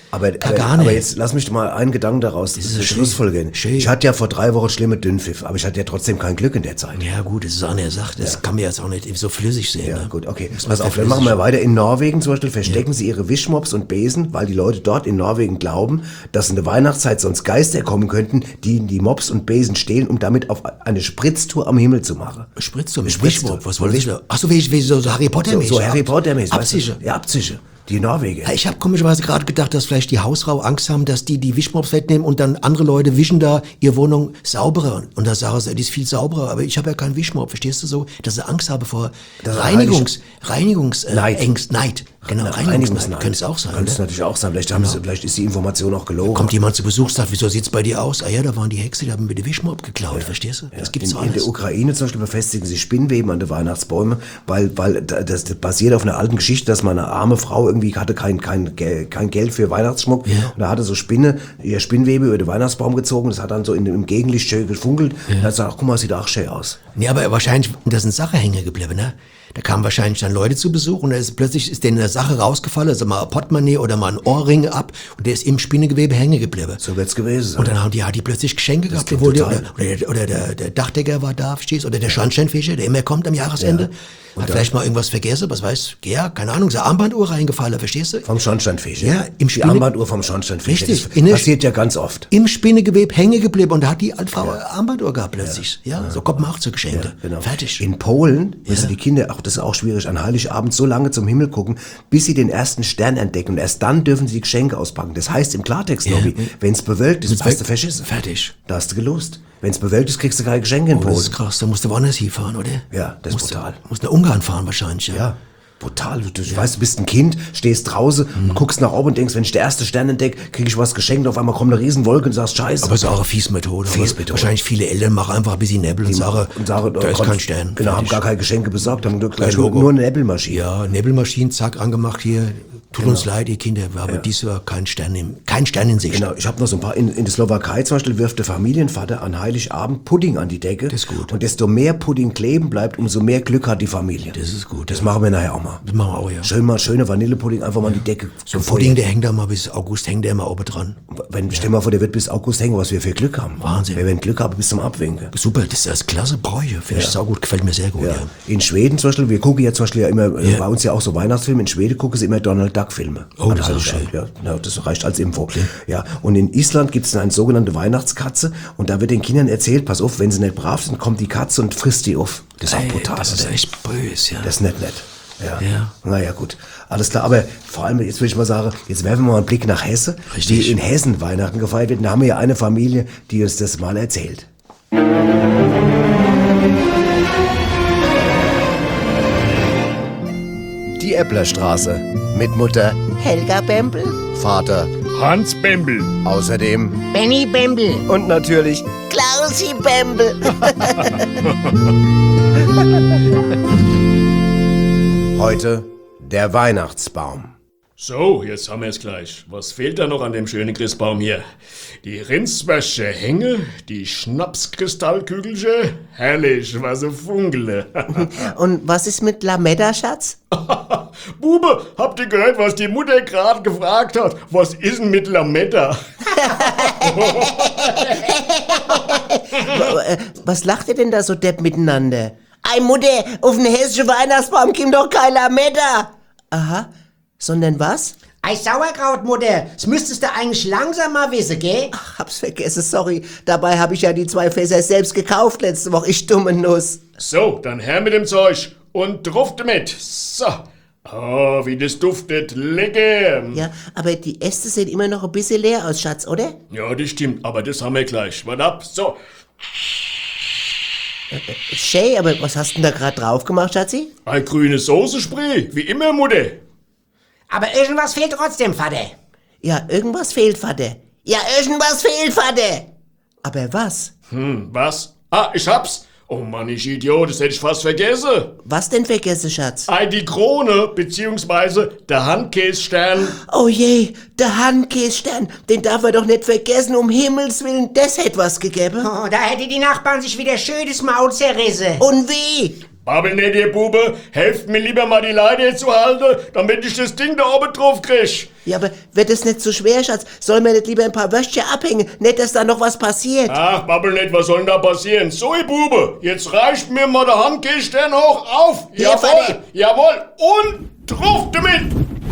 Aber, Da aber, gar aber nicht. jetzt lass mich doch mal einen Gedanken daraus Das ist äh, schön. schlussfolgern. Schön. Ich hatte ja vor drei Wochen schlimme Dünnpfiff, aber ich hatte ja trotzdem kein Glück in der Zeit. Ja gut, das ist auch eine Sache. Das kann man jetzt auch nicht so flüssig sehen. Ja, ne? gut, okay. Das Pass muss auf, der dann machen wir flüssig- weiter. In Norwegen zum Beispiel verstecken sie ihre Wischmops und Besen, weil die Leute dort in Norwegen glauben, dass in der Weihnachtszeit sonst Geister kommen könnten, die ihnen die Mops und Besen stehlen, um damit auf eine Spritztour am Himmel zu machen. Spritztour mit Spritztour. Wischmopp, was wollen Sie da? Achso, wie, wie so, so Harry Potter So, mäßig. so Harry Potter mäßig. Abzische. Weißt du? Ja, Abzische. Die Norweger. Ja, ich habe komischerweise gerade gedacht, dass vielleicht die Hausfrau Angst haben, dass die die Wischmops wegnehmen und dann andere Leute wischen da ihre Wohnung sauberer. Und da sagen sie, die ist viel sauberer, aber ich habe ja keinen Wischmopp, verstehst du so? Dass ich Angst habe vor Das Reinigungs, Reinigungs, äh, Neid. Ängst, Neid. Genau, Reinigungsneid. Könnte es auch sein, Könnte es ne? natürlich auch sein. Vielleicht, haben sie, vielleicht ist die Information auch gelogen. Kommt jemand zu Besuch, sagt, wieso sieht's bei dir aus? Ah ja, da waren die Hexe, die haben mir den Wischmopp geklaut, verstehst du? Das gibt's in, doch in alles. der Ukraine zum Beispiel befestigen sie Spinnweben an den Weihnachtsbäumen, weil, weil das, das basiert auf einer alten Geschichte, dass mal eine arme Frau irgendwie hatte kein, kein, Gel- kein Geld für Weihnachtsschmuck und da hatte so Spinne, ihr Spinnwebe über den Weihnachtsbaum gezogen, das hat dann so in, im Gegenlicht schön gefunkelt und dann hat sie gesagt, ach, guck mal, sieht auch schön aus. Nee, aber wahrscheinlich, da sind Sachen hängen geblieben, ne? Da kamen wahrscheinlich dann Leute zu Besuch und da ist plötzlich ist denen eine Sache rausgefallen, also mal ein Portemonnaie oder mal ein Ohrring ab und der ist im Spinnegewebe hängen geblieben. So wird's gewesen sein. Und dann haben die, hat die plötzlich Geschenke gehabt, klingt obwohl der, total- oder, der, oder der, der Dachdecker war da, verstehst du? Oder der Schornsteinfeger, der immer kommt am Jahresende. Ja. Und Hat dann- vielleicht mal irgendwas vergessen, was weiß, ja, keine Ahnung, so Armbanduhr reingefallen, verstehst du? Vom Schornsteinfeger. Ja, im Die Spinne- Armbanduhr vom Schornsteinfeger. Richtig. Das passiert ja ganz oft. Im Spinnegewebe hängen geblieben und da hat die Altfrau Armbanduhr gehabt plötzlich. Ja, so kommt man auch zu Geschenke. Genau. Fertig. In Polen müssen die Kinder, auch das ist auch schwierig, an Heiligabend so lange zum Himmel gucken, bis sie den ersten Stern entdecken. Und erst dann dürfen sie die Geschenke auspacken. Das heißt im Klartext, Nobby, wenn es bewölkt ist, hast du verschissen. Fertig. Da hast du gelost. Wenn es bewölkt ist, kriegst du keine Geschenke in Oh, Polen. das ist krass, da musst du woanders hinfahren, oder? Ja, das ist musst brutal. Du musst nach Ungarn fahren wahrscheinlich, ja. Ja, brutal. Du, du weißt, du bist ein Kind, stehst draußen und guckst nach oben und denkst, wenn ich der erste Stern entdecke, kriege ich was geschenkt. Auf einmal kommt eine Riesenwolke und sagst, scheiße. Aber es ist auch eine Fiesmethode. Fies Aber Methode. Wahrscheinlich viele Eltern machen einfach ein bisschen Nebel und sagen, und sagen, da ist konnt- kein Stern. Genau, haben Fertig. gar keine Geschenke besorgt, haben gleich Kein nur, Logo. nur eine Nebelmaschine. Ja, Nebelmaschinen, zack, angemacht hier. Tut uns leid, ihr Kinder, wir haben dieses Jahr kein Stern, im, kein Stern in Sicht. Genau, ich habe noch so ein paar. In, in der Slowakei zum Beispiel wirft der Familienvater an Heiligabend Pudding an die Decke. Das ist gut. Und desto mehr Pudding kleben bleibt, umso mehr Glück hat die Familie. Das ist gut. Das machen wir nachher auch mal. Das machen wir auch, ja. Schön mal schöne Vanillepudding einfach mal an die Decke. So ein Pudding, der hängt da mal bis August, hängt der mal oben dran. Wenn, stell mal vor, der wird bis August hängen, was wir für Glück haben. Wahnsinn. Wir werden Glück haben bis zum Abwinken. Super, das ist das klasse Bräuche. Finde ich saugut, gefällt mir sehr gut, ja. Ja. In Schweden zum Beispiel, wir gucken ja zum Beispiel ja immer, äh, Ja. bei uns ja auch so Weihnachtsfilme, in Schweden gucken sie immer Donald Duck Filme. Oh, das An ist auch Heiligabend, ja, ja, das reicht als Info. Ja. Und in Island gibt es eine sogenannte Weihnachtskatze und da wird den Kindern erzählt, pass auf, wenn sie nicht brav sind, kommt die Katze und frisst die auf. Das ist auch Ey, brutal. das ist oder? echt böse, ja. Das ist nicht nett. Ja. Ja. Naja, gut. Alles klar. Aber vor allem, jetzt würde ich mal sagen, jetzt werfen wir mal einen Blick nach Hesse. Richtig. Wie in Hessen Weihnachten gefeiert wird. Da haben wir ja eine Familie, die uns das mal erzählt. Die Epplerstraße. Mit Mutter Helga Bembel, Vater. Hans Bembel. Außerdem. Benny Bembel, Und natürlich. Klausi Bembel. Heute der Weihnachtsbaum. So, jetzt haben wir es gleich. Was fehlt da noch an dem schönen Christbaum hier? Die Rindswäsche Hänge, die Schnapskristallkügelche, herrlich, was ein Funkele. Und was ist mit Lametta, Schatz? Bube, habt ihr gehört, was die Mutter gerade gefragt hat? Was ist denn mit Lametta? Was lacht ihr denn da so depp miteinander? Ei Mutter, auf den hessischen Weihnachtsbaum kommt doch kein Lametta. Aha, sondern was? Ei Sauerkraut, Mutter. Das müsstest du eigentlich langsam mal wissen, gell? Ach, hab's vergessen, sorry. Dabei habe ich ja die zwei Fässer selbst gekauft letzte Woche, ich dumme Nuss. So, dann her mit dem Zeug und drauf damit. So. Oh, wie das duftet. Lecker. Ja, aber die Äste sehen immer noch ein bisschen leer aus, Schatz, oder? Ja, das stimmt, aber das haben wir gleich. Warte ab. So. Shay, aber was hast du denn da gerade drauf gemacht, Schatzi? Ein grünes Soßespray, wie immer, Mutter. Aber irgendwas fehlt trotzdem, Vater. Ja, irgendwas fehlt, Vater. Ja, irgendwas fehlt, Vater. Aber was? Hm, was? Ah, ich hab's. Oh Mann, ich Idiot, das hätte ich fast vergessen. Was denn vergessen, Schatz? Ei, die Krone, beziehungsweise der Handkässtern. Oh je, der Handkässtern, den darf man doch nicht vergessen, um Himmels Willen, das hätte was gegeben. Oh, da hätte die Nachbarn sich wieder schön das Maul zerrissen. Und wie? Babbel nicht, ihr Bube. Helft mir lieber mal die Leiter zu halten, damit ich das Ding da oben drauf krieg. Ja, aber wird es nicht zu schwer, Schatz? Sollen wir nicht lieber ein paar Würstchen abhängen? Nicht, dass da noch was passiert. Ach, babbel nicht, was soll denn da passieren? So, ihr Bube, jetzt reicht mir mal der Handkisten hoch auf. Hier, Jawohl, Vati. jawohl. Und drauf damit.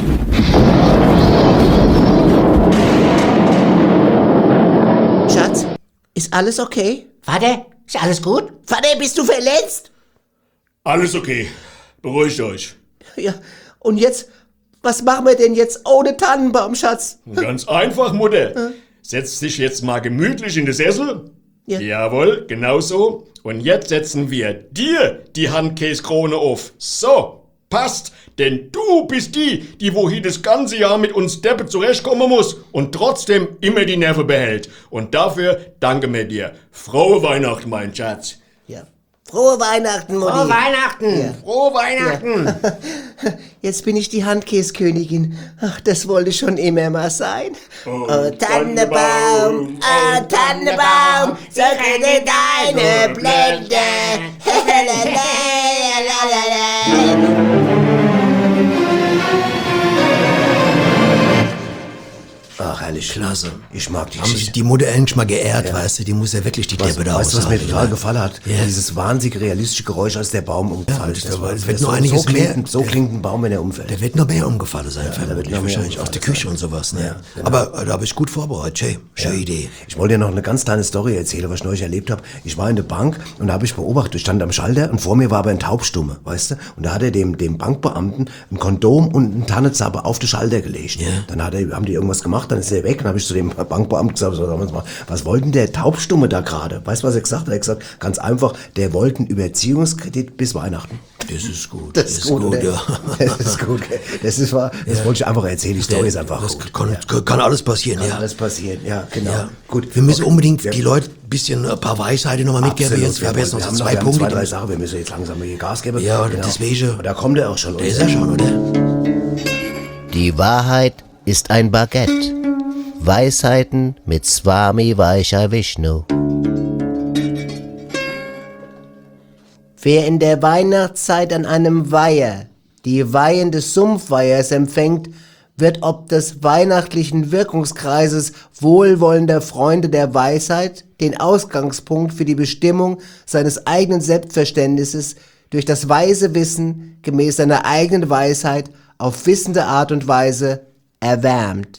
Schatz, ist alles okay? Vater, ist alles gut? Vater, bist du verletzt? Alles okay. Beruhigt euch. Ja, und jetzt, was machen wir denn jetzt ohne Tannenbaum, Schatz? Ganz einfach, Mutter. Setz dich jetzt mal gemütlich in den Sessel. Ja. Jawohl, genau so. Und jetzt setzen wir dir die Handkäsekrone auf. So, passt. Denn du bist die, die wo hier das ganze Jahr mit uns Deppe zurechtkommen muss und trotzdem immer die Nerven behält. Und dafür danke mir dir. Frohe Weihnachten, mein Schatz. Ja. Frohe Weihnachten, Mutti. Frohe Weihnachten. Ja. Frohe Weihnachten. Jetzt bin ich die Handkäskönigin. Ach, das wollte schon immer mal sein. Oh, Tannenbaum, oh, Tannenbaum, so grüne deine Blende. Ach, herrlich. Klasse. Ich mag die Haben sich Geschichte. die Mutter endlich mal geehrt, Ja. weißt du? Die muss ja wirklich die Was, Deppe da weißt du, was mir aushalten, total ja. gefallen hat? Ja. Dieses wahnsinnig realistische Geräusch, als der Baum umgefallen ist. das Das war- es wird so- noch einiges so klingt, mehr. So klingt ein Baum, wenn er umfällt. Der wird noch mehr umgefallen sein, Ja, der wird vermutlich. noch mehr Wahrscheinlich auch die umgefallen Küche und sowas, ne? Ja, genau. Aber äh, da habe ich gut vorbereitet, Jay. Schöne Ja. Idee. Ich wollte dir noch eine ganz kleine Story erzählen, was ich neulich erlebt habe. Ich war in der Bank und da habe ich beobachtet, ich stand am Schalter und vor mir war aber ein Taubstumme, weißt du? Und da hat er dem, dem Bankbeamten ein Kondom und einen Tannenzapper auf den Schalter gelegt. Ja. Dann hat er, haben die irgendwas gemacht, dann ist er weg. Dann habe ich zu dem Bankbeamten gesagt, so, sagen wir mal, was wollte denn der Taubstumme da gerade? Weißt du, was er gesagt hat? Er hat gesagt, ganz einfach, der wollte einen Überziehungskredit bis Weihnachten. Das ist gut. Das ist gut, gut, ne? ja. Das ist gut. Das ist wahr. Das wollte ich einfach erzählen. Die Story ist einfach das gut. kann, Ja. kann alles passieren, Kann ja. alles passieren. Ja, genau. Ja. Gut. Wir müssen Okay. unbedingt Ja. die Leute ein bisschen, ein paar Weisheiten nochmal mitgeben. Absolut. Jetzt, wir haben jetzt noch wir so haben zwei wir haben Punkte. zwei, die- drei Sachen. Wir müssen jetzt langsam hier Gas geben. Ja, deswegen. Und da kommt er auch schon. Der ist er schon, oder? Die Wahrheit ist ein Baguette. Weisheiten mit Swami Vaishya Vishnu. Wer in der Weihnachtszeit an einem Weiher die Weihen des Sumpfweihers empfängt, wird ob des weihnachtlichen Wirkungskreises wohlwollender Freunde der Weisheit den Ausgangspunkt für die Bestimmung seines eigenen Selbstverständnisses durch das weise Wissen gemäß seiner eigenen Weisheit auf wissende Art und Weise erwärmt.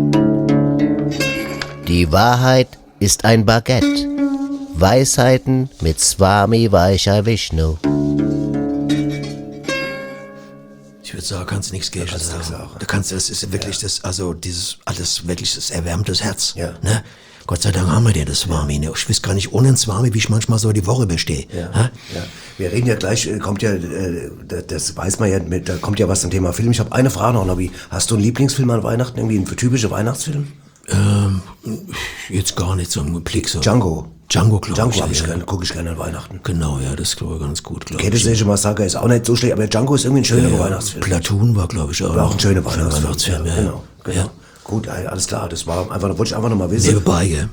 Die Wahrheit ist ein Baguette. Weisheiten mit Swami Vaishya Vishnu. Ich würde sagen, kannst nichts gegen sagen. Du kannst, das ist wirklich das, also dieses, alles wirklich das erwärmt das Herz. Ja. Ne? Gott sei Dank haben wir dir das Swami. Ne? Ich weiß gar nicht ohne ein Swami, wie ich manchmal so die Woche bestehe. Ja, Ha? ja. Wir reden ja gleich, äh, kommt ja, äh, das- das weiß man ja, mit, da kommt ja was zum Thema Film. Ich habe eine Frage noch, Nobby. Hast du einen Lieblingsfilm an Weihnachten, irgendwie einen typischen Weihnachtsfilm? Ähm, jetzt gar nicht so im Blick so. Django. Django, glaube Django ich. hab ich ja. gerne, gucke ich gerne an Weihnachten. Genau, ja, das glaube ich ganz gut, glaube ich. Kettesäge Massaker ist auch nicht so schlecht, aber Django ist irgendwie ein schöner Weihnachtsfilm. Platoon war, glaube ich, auch, War auch ein schöner noch Weihnachtsfilm. Weihnachtsfilm, ja. Genau, genau. Ja. Gut, ey, alles klar, das war einfach, wollte ich einfach noch mal wissen. Nebenbei, gell?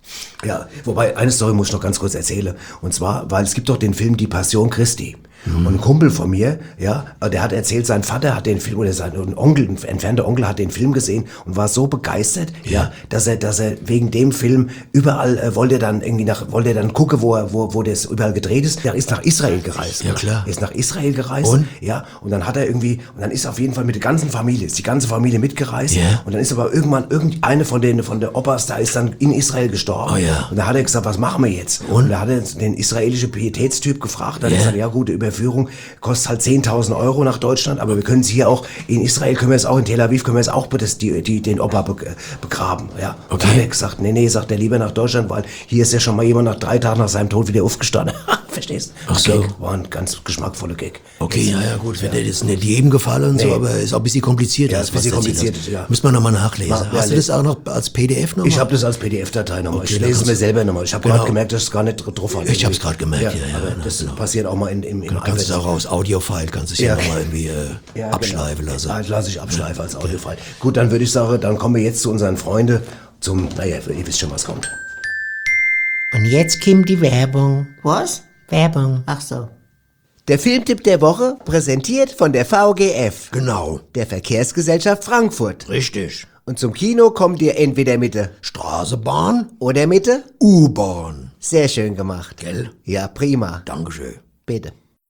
Ja, wobei, eine Story muss ich noch ganz kurz erzählen. Und zwar, weil es gibt doch den Film Die Passion Christi. Mhm. Und ein Kumpel von mir, ja, der hat erzählt, sein Vater hat den Film, oder sein Onkel, ein entfernter Onkel hat den Film gesehen und war so begeistert, ja, ja dass er, dass er wegen dem Film überall, äh, wollte er dann irgendwie nach, wollte er dann gucken, wo er, wo, wo das überall gedreht ist. Er ist nach Israel gereist. Ja, klar. Er ist nach Israel gereist. Und? Ja, und dann hat er irgendwie, und dann ist auf jeden Fall mit der ganzen Familie, ist die ganze Familie mitgereist. Ja. Und dann ist aber irgendwann irgendeine von den, von der Opas, da ist dann in Israel gestorben. Oh ja. Und da hat er gesagt, was machen wir jetzt? Und? Und da hat er den israelischen Pietätstyp gefragt. Da hat Ja. er gesagt, ja gut, die Überführung kostet halt zehntausend Euro nach Deutschland, aber wir können es hier auch, in Israel können wir es auch, in Tel Aviv können wir es auch das, die, die, den Opa be, begraben. Ja. Und Okay. da hat er gesagt, nee, nee, sagt er lieber nach Deutschland, weil hier ist ja schon mal jemand nach drei Tagen nach seinem Tod wieder aufgestanden. Verstehst du? Ach so. Gag. War ein ganz geschmackvoller Gag. Okay, Jetzt- ja, ja, gut, wird dir das nicht jedem gefallen und so, Nee. aber ist auch ein bisschen kompliziert. Ja, das, ist ein bisschen was du erzählt kompliziert, hast. ja. Müssen wir nochmal nachlesen. Mach- ja, Hast du les- das auch noch als P D F nochmal? Ich habe das als P D F-Datei nochmal. Okay, ich dann lese es mir kannst- selber nochmal. Ich habe Genau. gerade gemerkt, dass es gar nicht dr- drauf hat. Ich hab's gerade gemerkt, ja, ja, aber genau, das genau. passiert auch mal in, im, im Du kannst es iPad. auch aus Audio-File, kannst es ja, Ja. nochmal irgendwie äh, Ja, abschleifen genau. lassen. Ah, lasse ich abschleifen als Audiofile. Gut, dann würde ich sagen, dann kommen wir jetzt zu unseren Freunden, zum, naja, ihr wisst schon, was kommt. Und jetzt kommt die Werbung. Was? Werbung. Ach so. Der Filmtipp der Woche, präsentiert von der V G F. Genau. Der Verkehrsgesellschaft Frankfurt. Richtig. Und zum Kino kommt ihr entweder mit der Straßenbahn oder mit der U-Bahn. Sehr schön gemacht. Gell? Ja, prima. Dankeschön. Bitte.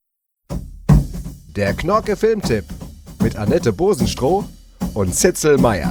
Der Knorke Filmtipp mit Annette Bosenstroh und Zitzel Meyer.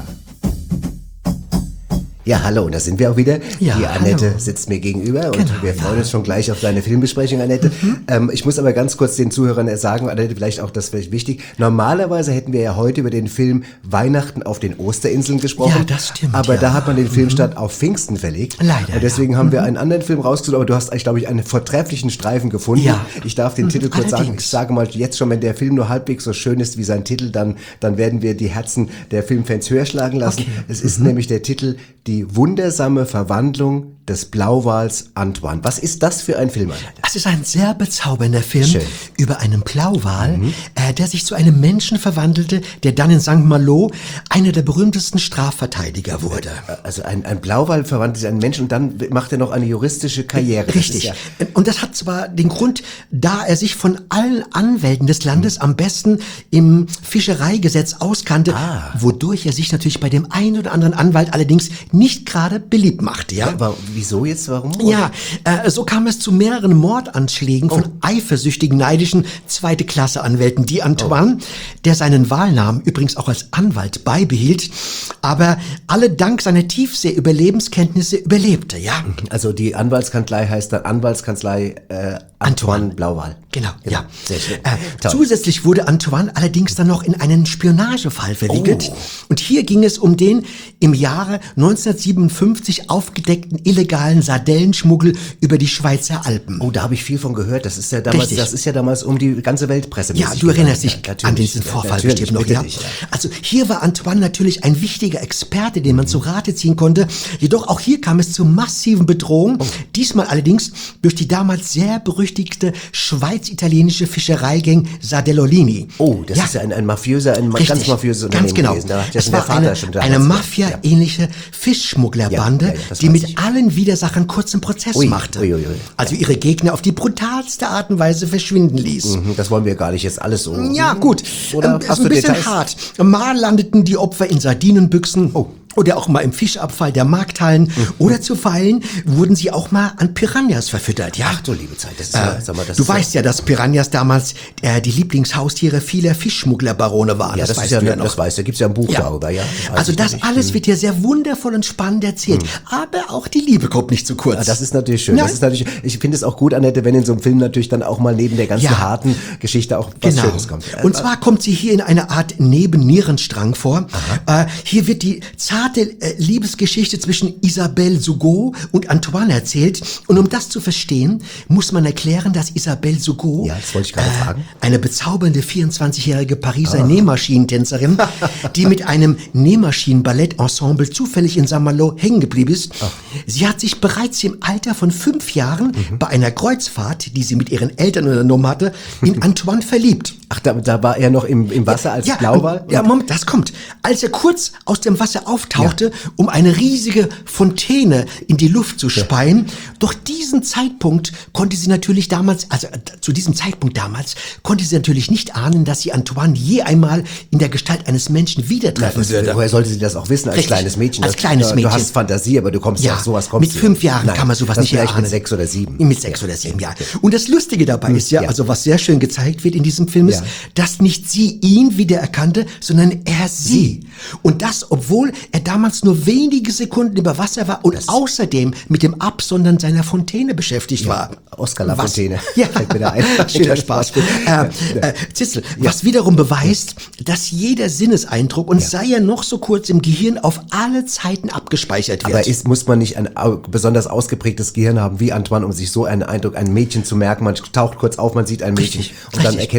Ja, hallo, da sind wir auch wieder. Ja, die Annette hallo. sitzt mir gegenüber und Genau, wir freuen ja. uns schon gleich auf deine Filmbesprechung, Annette. Mhm. Ähm, ich muss aber ganz kurz den Zuhörern sagen, Annette, vielleicht auch das vielleicht wichtig. Normalerweise hätten wir ja heute über den Film Weihnachten auf den Osterinseln gesprochen. Ja, das stimmt, Aber ja. da hat man den Filmstart auf Pfingsten verlegt. Leider, Und deswegen ja. haben wir Mhm. einen anderen Film rausgesucht, aber du hast, glaube ich, einen vortrefflichen Streifen gefunden. Ja. Ich darf den Mhm, Titel kurz sagen. allerdings. Ich sage mal jetzt schon, wenn der Film nur halbwegs so schön ist wie sein Titel, dann, dann werden wir die Herzen der Filmfans höher schlagen lassen. Okay. Es ist Mhm. nämlich der Titel Die wundersame Verwandlung des Blauwals Antoine. Was ist das für ein Film, Annette? Es ist ein sehr bezaubernder Film Schön. über einen Blauwal, äh, der sich zu einem Menschen verwandelte, der dann in Sankt Malo einer der berühmtesten Strafverteidiger wurde. Also ein, ein Blauwal verwandelt sich in einen Menschen und dann macht er noch eine juristische Karriere. Das Richtig. ist ja, Und das hat zwar den Grund, da er sich von allen Anwälten des Landes am besten im Fischereigesetz auskannte, Ah. wodurch er sich natürlich bei dem einen oder anderen Anwalt allerdings nicht gerade beliebt machte. Ja? aber wieso jetzt? Warum? Ja, äh, so kam es zu mehreren Mordanschlägen von eifersüchtigen, neidischen zweite Klasse Anwälten, die Antoine, der seinen Wahlnamen übrigens auch als Anwalt beibehielt, aber alle dank seiner Tiefsee-Überlebenskenntnisse überlebte, ja. Also die Anwaltskanzlei heißt dann Anwaltskanzlei äh, Antoine Blauwal. Genau, ja. Sehr schön. Äh, Toll. zusätzlich wurde Antoine allerdings dann noch in einen Spionagefall verwickelt. Oh. Und hier ging es um den im Jahre neunzehnhundertsiebenundfünfzig aufgedeckten illegalen Sardellenschmuggel über die Schweizer Alpen. Oh, da habe ich viel von gehört. Das ist ja damals, Richtig. das ist ja damals um die ganze Weltpresse. Ja, du erinnerst dich an diesen Vorfall natürlich, bestimmt noch, bitte ja? dich, ja. Also hier war Antoine natürlich ein wichtiger Experte, den man zu Rate ziehen konnte. Jedoch auch hier kam es zu massiven Bedrohungen. Oh. Diesmal allerdings durch die damals sehr berüchtigte schweiz-italienische Fischereigang Sardellolini. Oh, das ist ja ein, ein mafiöser, ein Richtig, ganz mafiöses Unternehmen ganz genau. gewesen. Da hat ja Es schon der war Vater eine, schon damals eine gemacht. Mafia-ähnliche Fischschmugglerbande, Ja, ja, ja, das die weiß mit ich. allen Widersachern kurzen Prozess Ui, machte. ui, ui, ui. Also ihre Gegner auf die brutalste Art und Weise verschwinden ließ. Mhm, das wollen wir gar nicht jetzt alles so. Ja, gut. Oder Ähm, hast ist du ein bisschen Details? hart. Mal landeten die Opfer in Sardinenbüchsen. Oh. Oder auch mal im Fischabfall der Markthallen. Oder zuweilen wurden sie auch mal an Piranhas verfüttert, ja? Ach du liebe Zeit, das ist ja, Äh, sag mal, das du ist weißt ja, dass Piranhas damals äh, die Lieblingshaustiere vieler Fischschmugglerbarone waren. ja, das, weißt ist ja, du ja noch. das weißt du, da gibt's ja ein Buch Ja. darüber, ja. weiß Also ich das natürlich. alles Mhm. wird hier sehr wundervoll und spannend erzählt. Aber auch die Liebe kommt nicht zu kurz. Ah, das ist natürlich schön. Ja. Das ist natürlich, ich finde es auch gut, Annette, wenn in so einem Film natürlich dann auch mal neben der ganzen Ja. harten Geschichte auch was Genau. Schönes kommt. Und zwar kommt sie hier in einer Art Nebennierenstrang vor. Äh, hier wird die zarte äh, Liebesgeschichte zwischen Isabelle Sugot und Antoine erzählt. Und um das zu verstehen, muss man erklären, dass Isabelle Sugot, Ja, das wollte ich gerade äh, fragen. eine bezaubernde vierundzwanzigjährige Pariser Ah. Nähmaschinentänzerin, die mit einem Nähmaschinen-Ballett-Ensemble zufällig in Saint-Malo hängen geblieben ist. Sie hat sich bereits im Alter von fünf Jahren Mhm. bei einer Kreuzfahrt, die sie mit ihren Eltern unternommen hatte, in Antoine verliebt. Ach, da, da war er noch im, im Wasser als Blauwal? und- Ja, Moment, das kommt. Als er kurz aus dem Wasser auftauchte, um eine riesige Fontäne in die Luft zu speien, doch diesen Zeitpunkt konnte sie natürlich damals, also äh, zu diesem Zeitpunkt damals, konnte sie natürlich nicht ahnen, dass sie Antoine je einmal in der Gestalt eines Menschen wieder treffen das, würde. woher sollte sie das auch wissen als Richtig, kleines Mädchen? als Das- kleines du, Mädchen. Du hast Fantasie, aber du kommst Ja, auf sowas kommst mit du fünf Jahren Nein, kann man sowas das nicht vielleicht erahnen. mit sechs oder sieben. Mit sechs oder sieben, ja. Und das Lustige dabei ist ja, ja. also was sehr schön gezeigt wird in diesem Film ist, Ja. dass nicht sie ihn wiedererkannte, sondern er sie. Und das, obwohl er damals nur wenige Sekunden über Wasser war und außerdem mit dem Absondern seiner Fontäne beschäftigt war. Oscar Lafontaine. Was- Ja, Fällt mir da ein. schöner Spaß. Äh, äh, Zitzel, was wiederum beweist, dass jeder Sinneseindruck, und sei er noch so kurz im Gehirn, auf alle Zeiten abgespeichert wird. Aber ist, muss man nicht ein au- besonders ausgeprägtes Gehirn haben wie Antoine, um sich so einen Eindruck, ein Mädchen zu merken? Man taucht kurz auf, man sieht ein Mädchen Richtig, und dann richtig. erkennt man sie äh,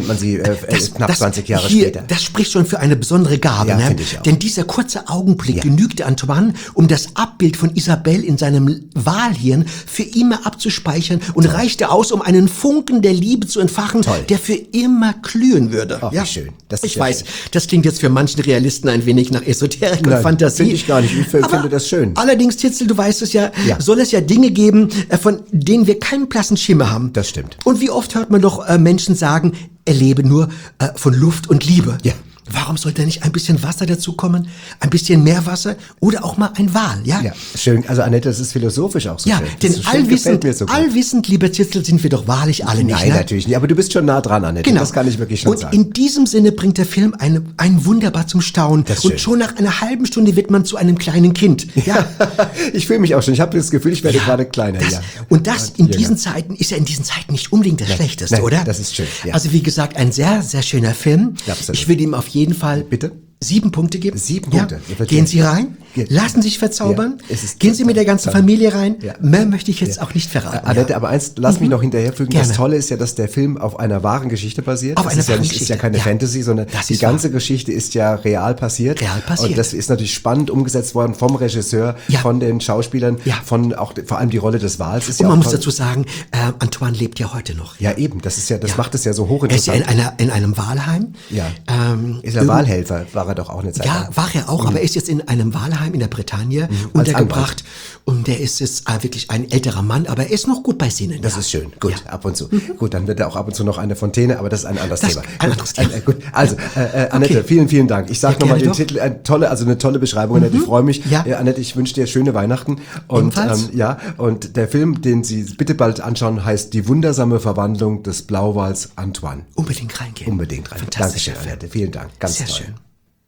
äh, das, knapp das, zwanzig Jahre hier, später. Das spricht schon für eine besondere Gabe. Ja, ne? finde ich auch. Denn dieser kurze Augenblick genügte Antoine, um das Abbild von Isabelle in seinem Wahlhirn für immer abzuspeichern und reichte aus, um einen Funken der Liebe zu entfachen, der für immer glühen würde. Ach, ja? wie schön. Das ist ich ja weiß, schön. das klingt jetzt für manchen Realisten ein wenig nach Esoterik und Nein, Fantasie. finde ich gar nicht. Ich Aber finde das schön. Allerdings, Titzel, du weißt es ja, Ja. soll es ja Dinge geben, äh, von denen wir keinen blassen Schimmer haben. Das stimmt. Und wie oft hört man doch äh, Menschen sagen, er lebe nur äh, von Luft und Liebe. Ja. Warum sollte nicht ein bisschen Wasser dazukommen? Ein bisschen Meerwasser oder auch mal ein Wal, ja? Ja, schön. Also Annette, das ist philosophisch auch so Ja, schön. Das denn ist so schön, gefällt allwissend, mir so gut. allwissend, lieber Titzel, sind wir doch wahrlich alle nicht. Nein, ne? natürlich nicht. Aber du bist schon nah dran, Annette. Genau. Das kann ich wirklich schon und sagen. in diesem Sinne bringt der Film eine, einen wunderbar zum Staunen. Das ist Und schön. schon nach einer halben Stunde wird man zu einem kleinen Kind. Ja. Ich fühle mich auch schon. Ich habe das Gefühl, ich werde Ja, gerade kleiner. das, ja. Und das in jünger. diesen Zeiten ist ja in diesen Zeiten nicht unbedingt das Nein, Schlechteste, nein, oder? das ist schön, ja. Also wie gesagt, ein sehr, sehr schöner Film. Ja, absolut. Ich würde ihm auf jeden Fall Bitte? sieben Punkte geben. Sieben Ja. Punkte. Ja, Gehen Sie rein, Ja. lassen Sie sich verzaubern, Ja, es ist gehen Sie mit der ganzen total. Familie rein. Ja. Mehr möchte ich jetzt auch nicht verraten. Äh, Annette, ja. aber eins, lass mich noch hinterherfügen. Gerne. Das Tolle ist ja, dass der Film auf einer wahren Geschichte basiert. Auf das einer ist ja wahren nicht, ist ja Geschichte, keine ja. Fantasy, sondern Das die ist ganze Geschichte ist ja real passiert. Real passiert. Und das ist natürlich spannend umgesetzt worden vom Regisseur, Ja. von den Schauspielern, Ja. von auch vor allem die Rolle des Wals ist Und ja man auch muss toll. dazu sagen, äh, Antoine lebt ja heute noch. Ja, eben. Das ist ja, das Ja. macht es ja so Er ist ja hochinteressant. in, einer, in einem Wahlheim. Ja. Ähm, Ist er irgend- Wahlhelfer? War er doch auch eine Zeit Ja, lang. war er auch, aber er ist jetzt in einem Wahlheim in der Bretagne als untergebracht. Und der ist jetzt äh, wirklich ein älterer Mann, aber er ist noch gut bei Sinnen. Das ja. ist schön. Gut, ab und zu. Gut, dann wird er auch ab und zu noch eine Fontäne, aber das ist ein anderes Das- Thema. ein Gut, anderes Thema. Äh, gut, also, äh, äh, Annette, Okay. vielen, vielen Dank. Ich sage Ja, nochmal den gerne doch. Titel, eine tolle, also eine tolle Beschreibung, Annette, ich freue mich. Ja. Äh, Annette, ich wünsche dir schöne Weihnachten. Und Ebenfalls. ähm, ja, und der Film, den Sie bitte bald anschauen, heißt Die wundersame Verwandlung des Blauwals Antoine. Unbedingt reingehen. Unbedingt rein. Fantastischer Dankeschön, Film. Annette. Vielen Dank. Ganz Sehr toll. schön.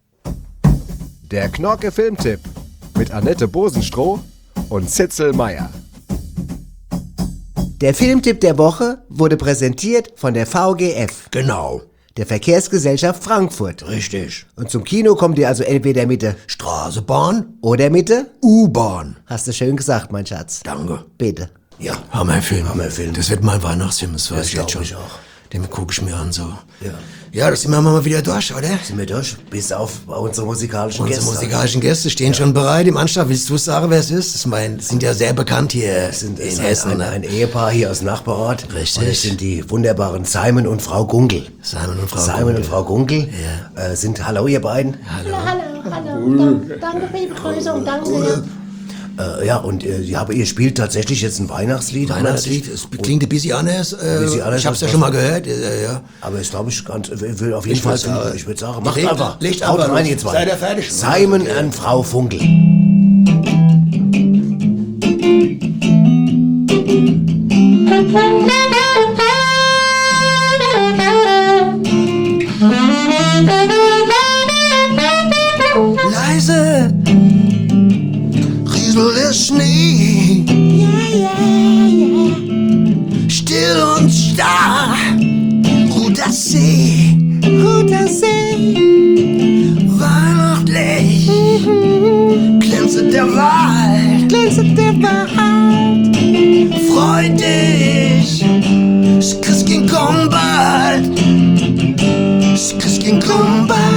Der Knorke Filmtipp mit Annette Bosenstroh und Zitzel Meyer. Der Filmtipp der Woche wurde präsentiert von der V G F. Genau. Der Verkehrsgesellschaft Frankfurt. Richtig. Und zum Kino kommt ihr also entweder mit der Straßenbahn, oder mit der U-Bahn. Hast du schön gesagt, mein Schatz. Danke. Bitte. Ja, Hammerfilm. Hammerfilm. Das wird mein Weihnachtsfilm, das weiß ich jetzt schon. glaub ich auch. Den gucke ich mir an so. Ja. Ja, das sind wir mal wieder durch, oder? Sind wir durch? Bis auf unsere musikalischen Unsere Gäste. musikalischen Gäste stehen schon bereit im Anstau. Willst du sagen, wer es ist? Das mein, sind ja sehr bekannt hier sind in ist Hessen. ein, ne? ein, ein Ehepaar hier aus dem Nachbarort. Richtig. Und es sind die wunderbaren Simon und Frau Gunkel. Simon und Frau Simon Gunkel. und Frau Gunkel äh, sind, hallo ihr beiden. Hallo, hallo. Dank, danke für die Begrüßung, danke. Äh, ja, und äh, ihr, habt- ihr spielt tatsächlich jetzt ein Weihnachtslied. Weihnachtslied, es klingt ein bisschen anders. Äh, bisschen anders ich hab's als ja was- schon mal gehört. Äh, ja. Aber ist, glaube ich, ganz, will will auf jeden Ich Fall, würd sagen, ich würde sagen, macht legt- einfach. legt Haut einfach rein, los. ihr zwei. Seid ihr fertig? Simon und Frau Funkel. Leise rieselt der Schnee. Still und starr ruht das See. Ruht das See. Weihnachtlich glänzet der Wald. Glänzet der Wald. Freu dich, das Christkind kommt bald. Das Christkind kommt bald.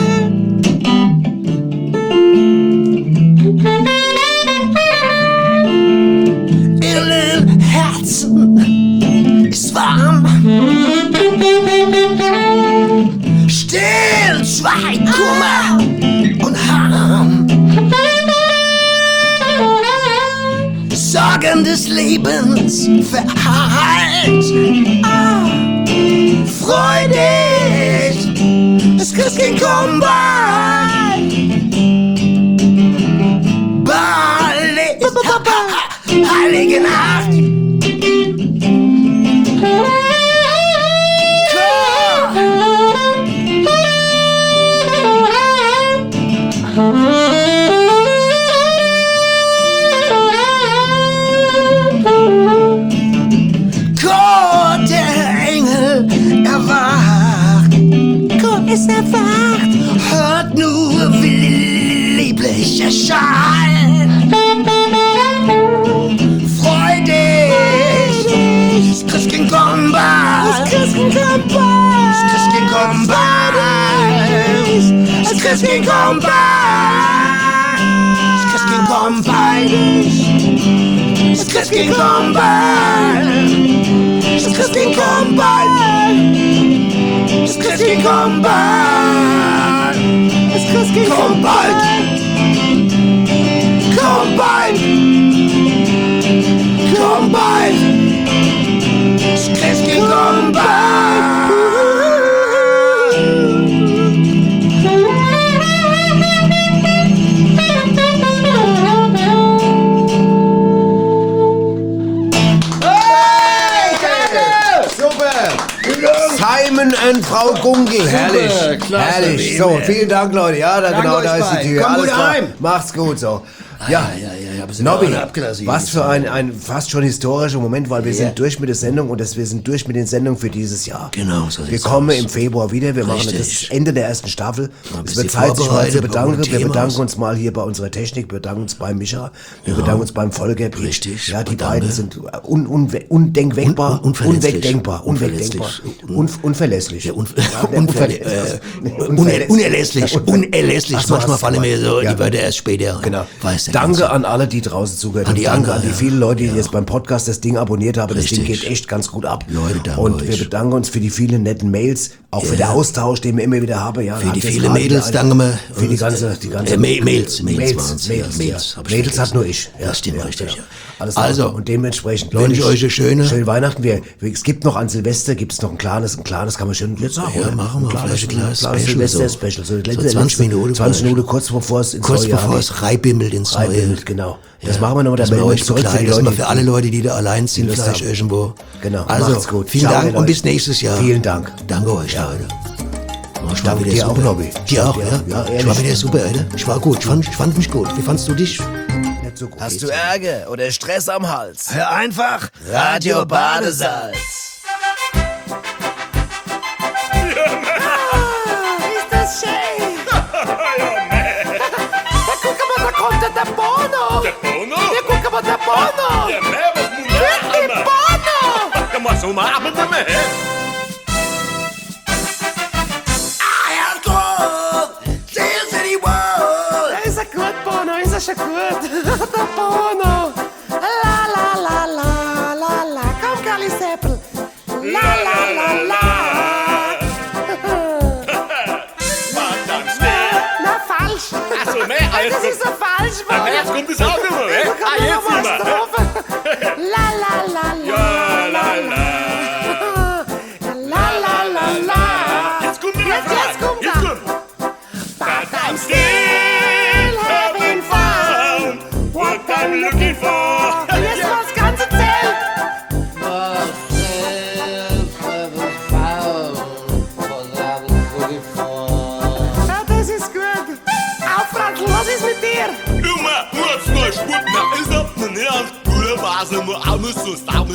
In den Herzen ist warm. Still zwei Kummer und Harm. Sorgen des Lebens verhallt. Freu dich, das Christkind kommt bald. Bald ist Heilige Nacht. Chor, der Engel erwacht. Chor ist erwacht. Hört nur, wie lieblich erscheint. Freu dich, das Christkind kommt bald. Das Christkind kommt bald. Das Christkind kommt bald. Christkind kommt bald. Das Christkind kommt bald. Das Christkind kommt bald. Das Christkind kommt bald. Das Christkind kommt bald. Das Christkind kommt bald. Komm bald. Komm bald. Das Christkind kommt bald. Simon und Frau Gunkel, herrlich, klasse, herrlich. wie So, immer. vielen Dank, Leute. Ja, da Danke genau, euch da ist die beiden. Tür. Komm Alles gut klar. heim. Macht's gut, so. Ja, Ja, ja, ja, ja, aber sind Nobby, alle abgelassen. was für ein, ein fast schon historischer Moment, weil wir Ja. sind durch mit der Sendung und das, wir sind durch mit den Sendungen für dieses Jahr. Genau, so Wir sieht's kommen aus. im Februar wieder. Wir machen Richtig. das Ende der ersten Staffel. ein Es bisschen wird Zeit, sich mal zu vorbereitet, bedanken. brauchen wir Wir ein Thema bedanken aus. uns mal hier bei unserer Technik, wir bedanken uns bei Micha, wir Ja. bedanken uns beim Volker. Richtig, Ja, die danke. beiden sind un, un, undenkbar, Un- un- unverletzlich. unwegdenkbar, unwegdenkbar, Unverletzlich. un, unverlässlich. Ja, un Ja, unverle äh, uner unerlässlich, unerlässlich. Ach so, Manchmal hast du fallen mir gemeint. so Ja. die Wörter erst später ein. Genau. Weiß der Danke Ganze. an alle, die draußen zugehört An haben. die Danke anderen, an die ja. vielen Leute, die Ja. jetzt beim Podcast das Ding abonniert haben. Das Ding Richtig. geht echt ganz gut ab. Leute, danke Und wir euch. bedanken uns für die vielen netten Mails, auch für Ja. den Austausch, den wir immer wieder haben. Ja, Für hat die jetzt vielen gerade Mädels wieder danken wir. Für die ganze, die ganze Äh, Ma- Mails, Mails Mails, waren's, Mails, ja, ja. Mails, hab ich Mails hat vergessen. nur ich. Ja, stimmt, richtig, ja. Alles Also, klar. Und dementsprechend, wünsche ich euch eine schöne- schöne Weihnachten. Wir, wir, es gibt noch an Silvester, gibt es noch ein kleines, ein kleines, kann man schön jetzt sagen. Ja, oder? machen wir. Ein kleines, Vielleicht ein kleines kleines Special, Silvester-Special. so. So, So zwanzig Minuten zwanzig vielleicht. Minuten, kurz bevor es ins Kurz neue Jahr bevor geht. es reinbimmelt ins Neue. Reinbimmelt, genau. Das machen wir noch, da Das machen melden wir wir euch uns zu zurück für klein. die Das Leute, mal für alle Leute, die da allein sind, Lust vielleicht haben. irgendwo. Genau, Also, macht's gut. vielen Ciao, Dank Leute. und bis nächstes Jahr. Vielen Dank. Danke euch, Leute. War schon Danke wieder dir auch, super. Nobby. Dir auch, Ja, ja? ja, Ich ehrlich. war wieder super, oder? Ich war gut. Ich fand, ich fand mich gut. Wie fandst du dich? Nicht so gut. Hast du Ärger oder Stress am Hals? Hör einfach Radio Badesalz. Ist das schön? Ja, guck mal, da kommt ja der Bono. Der Bono? Ja, guck mal, der Bono. Ja, mehr, was muss man Wirklich, machen? Bono. Ja, maar zo maar met hem, hè? Ja, ist er gut, Bono, ist er schon gut. Der Bono. La, la, la, la, la, la. Komm, Carly Seppel. La, la, la, la. Maar dan stil. Na, falsch. Ach so, nee, ah, jetzt Das kommt- ist so falsch, Ah, Bono. jetzt kommt das auch immer, hè? Da kommt Ah, jetzt noch was immer. drauf. La, la, la, la. Ja, la, la. La, la, la, la. Jetzt kommt der Jetzt, Refrain. jetzt kommt Jetzt er. kommt. But I'm still having fun. What I'm looking for. Und jetzt mal das ganze Zelt. Ja, das ist gut. Auf, Franzl, was ist mit dir? Doe maar, hoe het nou is goed, maar is dat meneer als goede baas en we allemaal zo staan